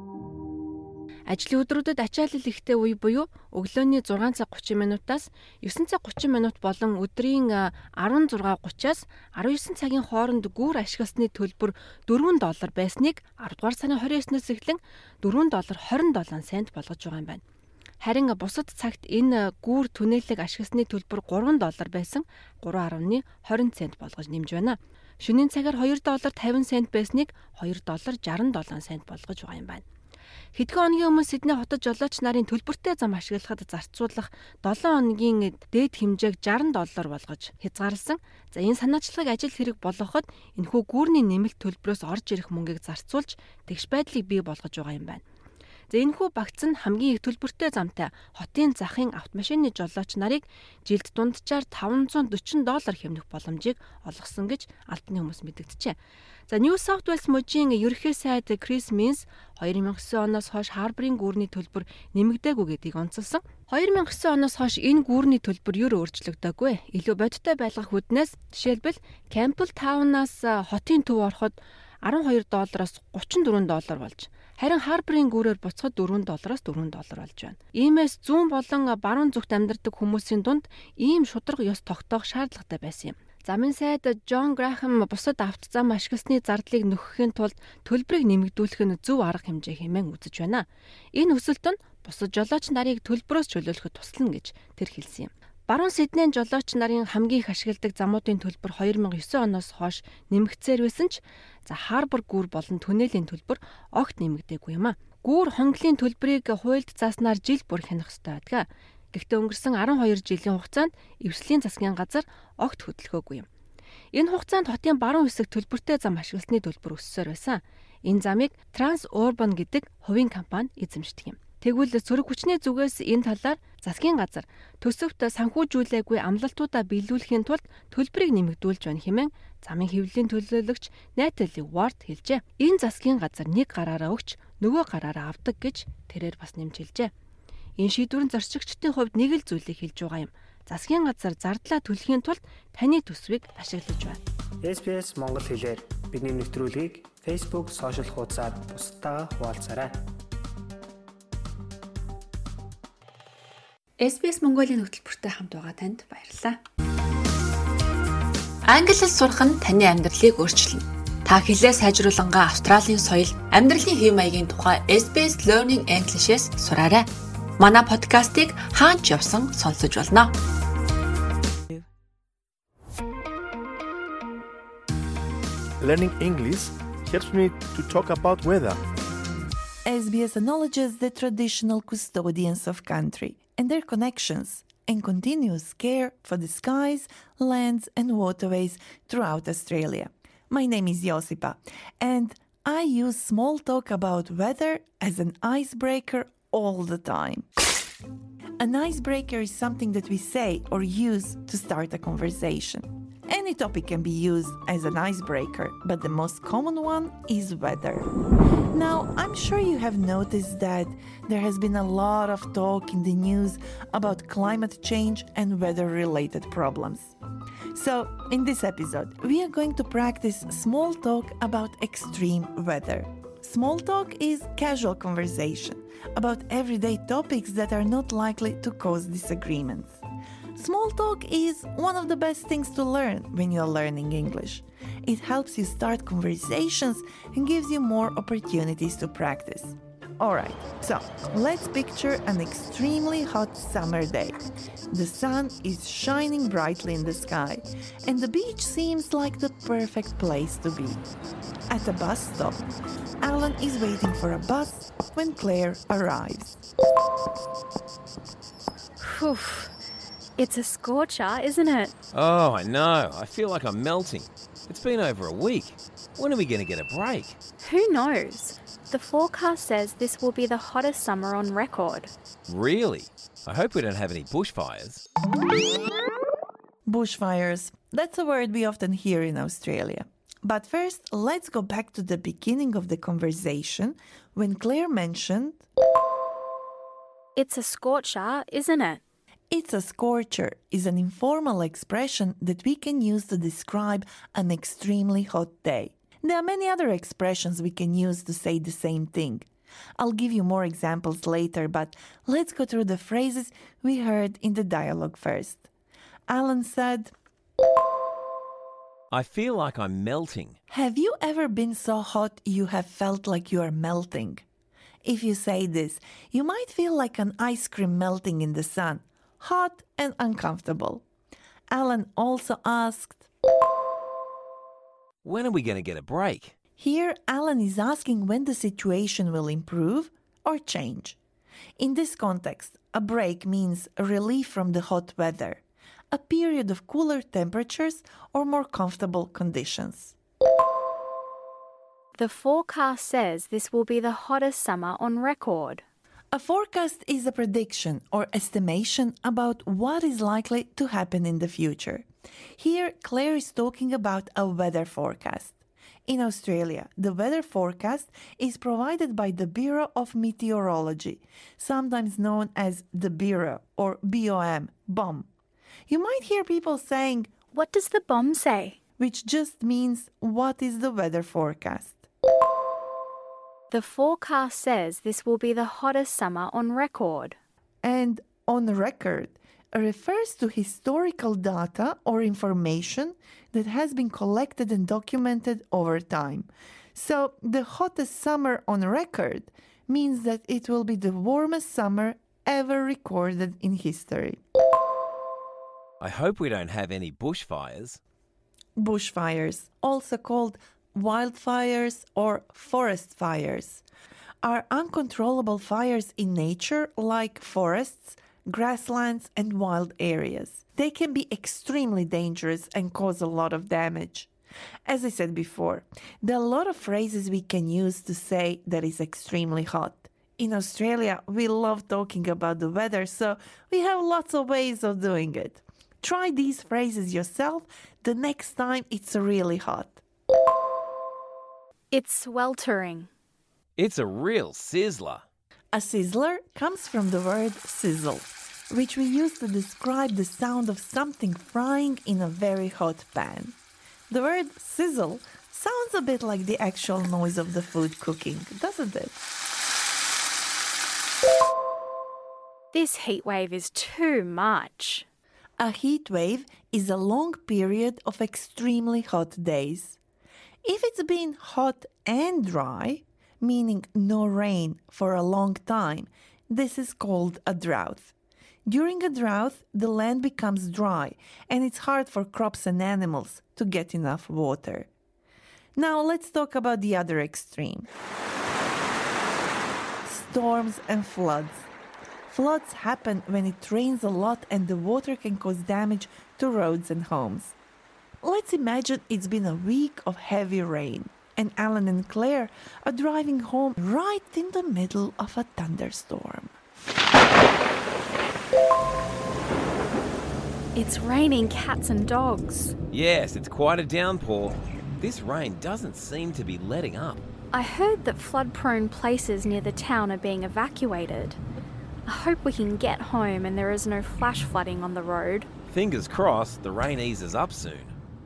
Ажлын өдрүүдэд ачаалал ихтэй үе буюу өглөөний six цаг thirty минутаас nine цаг thirty минут болон өдрийн sixteen thirty-аас nineteen цагийн хооронд гүүр ашигласны төлбөр four доллар байсныг аравдугаар сарын twenty-ninth-өөс эхлэн four доллар twenty-seven цент болгож байгаа юм байна. Харин бусад цагт энэ гүүр түнэлэг ашигласны төлбөр three доллар байсан three twenty цент болгож нэмж байна. Шөнийн цагаар two доллар fifty цент байсныг two доллар sixty-seven цент болгож байгаа юм байна. Хэдхэн хоногийн өмнө Сидней хотод жолооч нарын төлбөртэй зам ашиглахад зарцуулах seven хоногийн дээд хэмжээг sixty доллар болгож хязгаарласан. За энэ санаачлагыг ажил хэрэг болгоход энэхүү гүүрний нэмэлт төлбөрөөс орж ирэх мөнгийг зарцуулж тэгш байдлыг бий болгож байгаа юм байна. За энэхүү багц нь хамгийн их төлбөртэй замтай хотын захын автомашины жолооч нарыг жилд дунджаар five hundred forty доллар хэмнэх боломжийг олгосон гэж албаны хүмүүс мэдэгджээ. За New South Wales мужийн ерөнхий сайд Крис Минс two thousand nine оноос хойш Харборын гүүрний төлбөр нэмэгдээгүй гэдгийг онцолсон. two thousand nine оноос хойш энэ гүүрний төлбөр юу өөрчлөгдөөгүй. Илүү бодиттой байлгах үднээс жишээлбэл Campbell Town-аас хотын төв ороход twelve доллараас thirty-four доллар болж, харин Харборын гүүрээр буцахад four доллараас four доллар болж байна. Иймээс зүүн болон баруун зүгт амьдардаг хүмүүсийн дунд ийм шударга ёс тогтоох шаардлагатай байсан юм. Замын сайд Джон Грахам бусад авто зам ашигласны зардлыг нөхөхийн тулд төлбөрийг нэмэгдүүлэх нь зөв арга хэмжээ хэмээн үзэж байна. Энэ өсөлт нь бусад жолооч нарыг төлбөрөөс чөлөөлөхөд туслана гэж тэр хэлсэн юм. Баруун Сиднейн жолооч нарын хамгийн их ашигладаг замуудын төлбөр two thousand nine оноос хойш нэмэгдсээр байсан ч за Харбор гүүр болон түнэлийн төлбөр огт нэмэгдээгүй юм а. Гүүр хонглын төлбөрийг хуульд зааснаар жил бүр хянах ёстой байдаг. Гэхдээ өнгөрсөн twelve жилийн хугацаанд эвслийн засгийн газар огт хөдөлгөөгүй юм. Энэ хугацаанд хотын баруун хэсэг төлбөртэй зам ашигласны төлбөр өссөөр байсан. Энэ замыг Transurban гэдэг хувийн компани эзэмшдэг юм. Тэгвэл цөрөг хүчний зүгээс энэ талаар засгийн газар төсөвт санхүүжүүлээгүй амлалтуудаа биелүүлэхийн тулд төлбөрийг нэмэгдүүлж байна хэмээн замын хэвлэлийн төлөөлөгч Natalie Ward хэлжээ. Энэ засгийн газар нэг гараараа өгч нөгөө гараараа авдаг гэж тэрээр бас нэмж хэлжээ. Энэ шийдвэр нь зорчигчдын хувьд нэг л зүйлийг хэлж байгаа юм. Засгийн газар зардлаа төлөхийн тулд таны төсвийг ашиглаж байна. эс би эс Монгол хэлээр бидний нэвтрүүлгийг Facebook, сошиал хуудасаар бусдаа хуваалцаарай. эс би эс Mongolia-ийн хөтөлбөртэй хамт байгаа танд баярлалаа. Англи хэл сурах нь таны амьдралыг өөрчилнө. Та хэлээ сайжруулангаа Австралийн соёл, амьдралын хэв маягийн тухай эс би эс Learning English-с сураарай. Манай подкастыг хаач явсан сонсож болно. Learning English helps me to talk about weather. эс би эс acknowledges the traditional custodians of country and their connections and continuous care for the skies, lands and waterways throughout Australia. My name is Josipa and I use small talk about weather as an icebreaker all the time. An icebreaker is something that we say or use to start a conversation. Any topic can be used as an icebreaker, but the most common one is weather. Now, I'm sure you have noticed that there has been a lot of talk in the news about climate change and weather-related problems. So, in this episode, we are going to practice small talk about extreme weather. Small talk is casual conversation about everyday topics that are not likely to cause disagreements. Small talk is one of the best things to learn when you're learning English. It helps you start conversations and gives you more opportunities to practice. Alright, so let's picture an extremely hot summer day. The sun is shining brightly in the sky, and the beach seems like the perfect place to be. At a bus stop, Alan is waiting for a bus when Claire arrives. Phew. It's a scorcher, isn't it? Oh, I know. I feel like I'm melting. It's been over a week. When are we going to get a break? Who knows? The forecast says this will be the hottest summer on record. Really? I hope we don't have any bushfires. Bushfires. That's a word we often hear in Australia. But first, let's go back to the beginning of the conversation when Claire mentioned... It's a scorcher, isn't it? It's a scorcher is an informal expression that we can use to describe an extremely hot day. There are many other expressions we can use to say the same thing. I'll give you more examples later, but let's go through the phrases we heard in the dialogue first. Alan said, I feel like I'm melting. Have you ever been so hot you have felt like you are melting? If you say this, you might feel like an ice cream melting in the sun, hot and uncomfortable. Alan also asked, when are we going to get a break? Here, Alan is asking when the situation will improve or change. In this context, a break means a relief from the hot weather, a period of cooler temperatures or more comfortable conditions. The forecast says this will be the hottest summer on record. A forecast is a prediction or estimation about what is likely to happen in the future. Here, Claire is talking about a weather forecast. In Australia, the weather forecast is provided by the Bureau of Meteorology, sometimes known as the Bureau or B O M, B O M. You might hear people saying, what does the B O M say? Which just means, what is the weather forecast? The forecast says this will be the hottest summer on record. And on record refers to historical data or information that has been collected and documented over time. So the hottest summer on record means that it will be the warmest summer ever recorded in history. I hope we don't have any bushfires. Bushfires, also called wildfires or forest fires, are uncontrollable fires in nature like forests, grasslands and wild areas. They can be extremely dangerous and cause a lot of damage. As I said before, there are a lot of phrases we can use to say that it's extremely hot. In Australia, we love talking about the weather, so we have lots of ways of doing it. Try these phrases yourself the next time it's really hot. It's sweltering. It's a real sizzler. A sizzler comes from the word sizzle, which we use to describe the sound of something frying in a very hot pan. The word sizzle sounds a bit like the actual noise of the food cooking, doesn't it? This heat wave is too much. A heat wave is a long period of extremely hot days. If it's been hot and dry, meaning no rain for a long time, this is called a drought. During a drought, the land becomes dry and it's hard for crops and animals to get enough water. Now let's talk about the other extreme. Storms and floods. Floods happen when it rains a lot and the water can cause damage to roads and homes. Let's imagine it's been a week of heavy rain and Alan and Claire are driving home right in the middle of a thunderstorm. It's raining cats and dogs. Yes, it's quite a downpour. This rain doesn't seem to be letting up. I heard that flood-prone places near the town are being evacuated. I hope we can get home and there is no flash flooding on the road. Fingers crossed the rain eases up soon.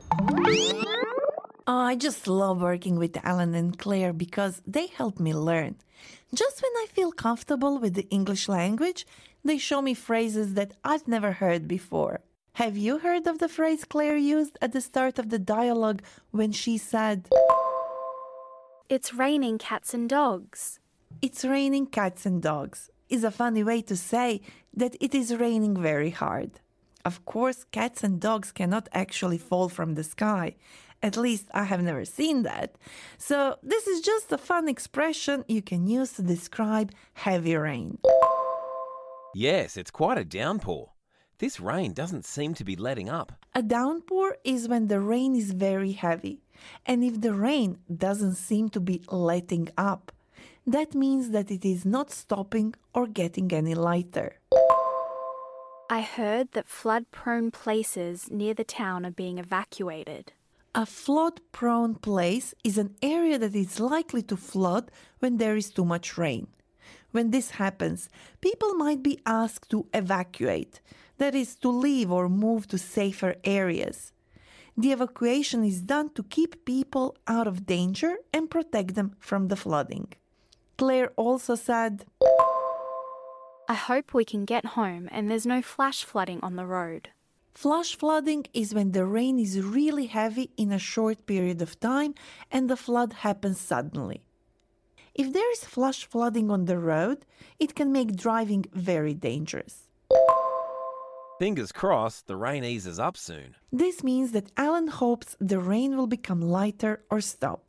Oh, I just love working with Alan and Claire because they help me learn. Just when I feel comfortable with the English language, they show me phrases that I've never heard before. Have you heard of the phrase Claire used at the start of the dialogue when she said, It's raining cats and dogs? It's raining cats and dogs is a funny way to say that it is raining very hard. Of course, cats and dogs cannot actually fall from the sky. At least I have never seen that. So this is just a fun expression you can use to describe heavy rain. Yes, it's quite a downpour. This rain doesn't seem to be letting up. A downpour is when the rain is very heavy. And if the rain doesn't seem to be letting up, that means that it is not stopping or getting any lighter. I heard that flood-prone places near the town are being evacuated. A flood-prone place is an area that is likely to flood when there is too much rain. When this happens, people might be asked to evacuate, that is, to leave or move to safer areas. The evacuation is done to keep people out of danger and protect them from the flooding. Claire also said, I hope we can get home and there's no flash flooding on the road. Flash flooding is when the rain is really heavy in a short period of time and the flood happens suddenly. If there is flash flooding on the road, it can make driving very dangerous. Fingers crossed the rain eases up soon. This means that Alan hopes the rain will become lighter or stop.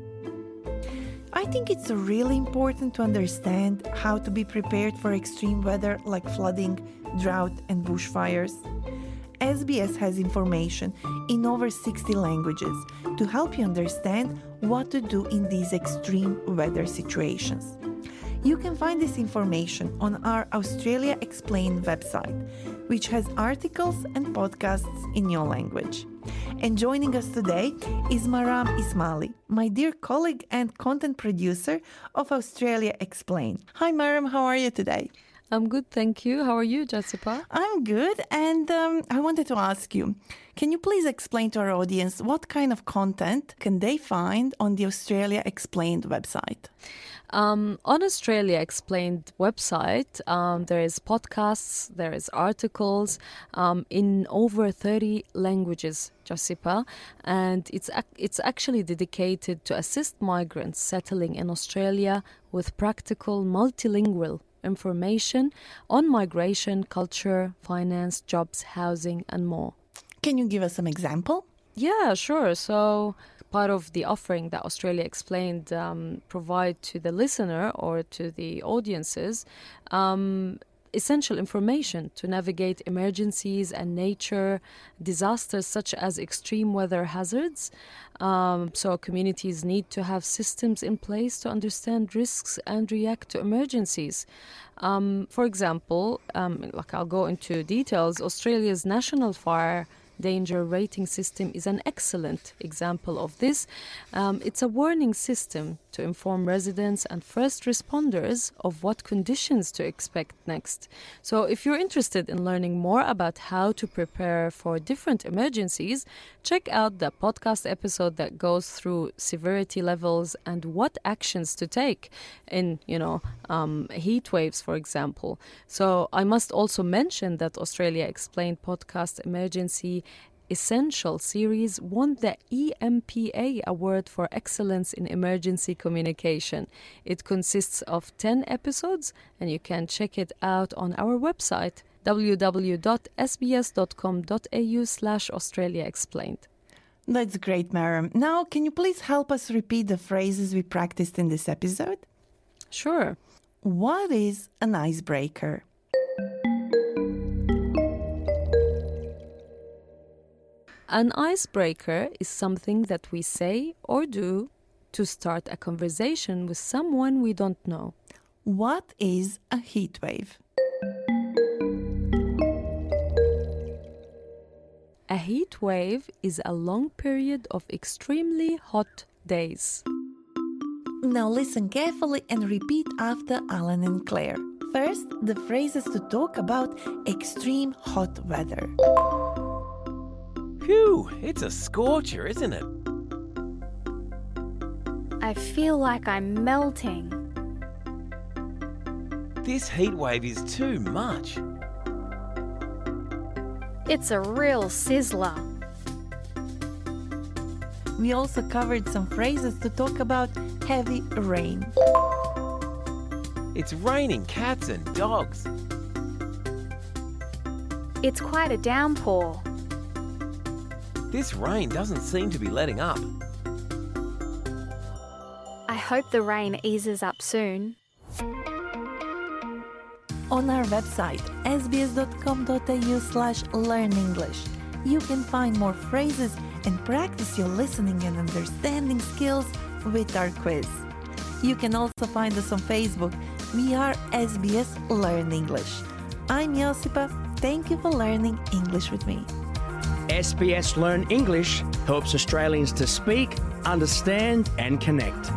I think it's really important to understand how to be prepared for extreme weather like flooding, drought, and bushfires. S B S has information in over sixty languages to help you understand what to do in these extreme weather situations. You can find this information on our Australia Explained website, which has articles and podcasts in your language. And joining us today is Maram Ismaili, my dear colleague and content producer of Australia Explained. Hi Maram, how are you today? I'm good, thank you. How are you, Jessica? I'm good, and um, I wanted to ask you, can you please explain to our audience what kind of content can they find on the Australia Explained website? Um, on Australia Explained website, um, there is podcasts, there is articles um, in over thirty languages, Josipa, and it's ac- it's actually dedicated to assist migrants settling in Australia with practical multilingual information on migration, culture, finance, jobs, housing, and more. Can you give us some example? Yeah, sure. So part of the offering that Australia Explained um, provide to the listener or to the audiences, um, essential information to navigate emergencies and nature disasters such as extreme weather hazards. Um, so communities need to have systems in place to understand risks and react to emergencies. Um, for example, um, like I'll go into details, Australia's National Fire Danger Rating System is an excellent example of this. Um, it's a warning system to inform residents and first responders of what conditions to expect next. So if you're interested in learning more about how to prepare for different emergencies, check out the podcast episode that goes through severity levels and what actions to take in, you know, um, heat waves, for example. So I must also mention that Australia Explained podcast emergency Essential series won the E M P A Award for Excellence in Emergency Communication. It consists of ten episodes, and you can check it out on our website, w w w dot s b s dot com dot a u slash Australia Explained. That's great, Maram. Now, can you please help us repeat the phrases we practiced in this episode? Sure. What is an icebreaker? An icebreaker is something that we say or do to start a conversation with someone we don't know. What is a heat wave? A heat wave is a long period of extremely hot days. Now listen carefully and repeat after Alan and Claire. First, the phrases to talk about extreme hot weather. Phew, it's a scorcher, isn't it? I feel like I'm melting. This heat wave is too much. It's a real sizzler. We also covered some phrases to talk about heavy rain. It's raining cats and dogs. It's quite a downpour. This rain doesn't seem to be letting up. I hope the rain eases up soon. On our website, sbs.com.au slash learn English, you can find more phrases and practice your listening and understanding skills with our quiz. You can also find us on Facebook. We are S B S Learn English. I'm Josipa. Thank you for learning English with me. S B S Learn English helps Australians to speak, understand and connect.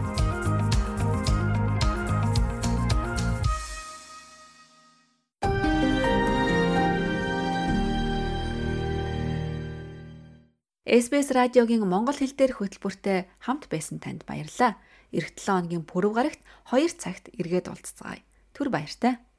эс би эс радиогийн монгол хэл дээрх хөтөлбөртэй хамт байсан танд баярлалаа. Эх сэт хоногийн пүрэв гарагт хоёр цагт эргээд уулзцгаая. Түр баяртай.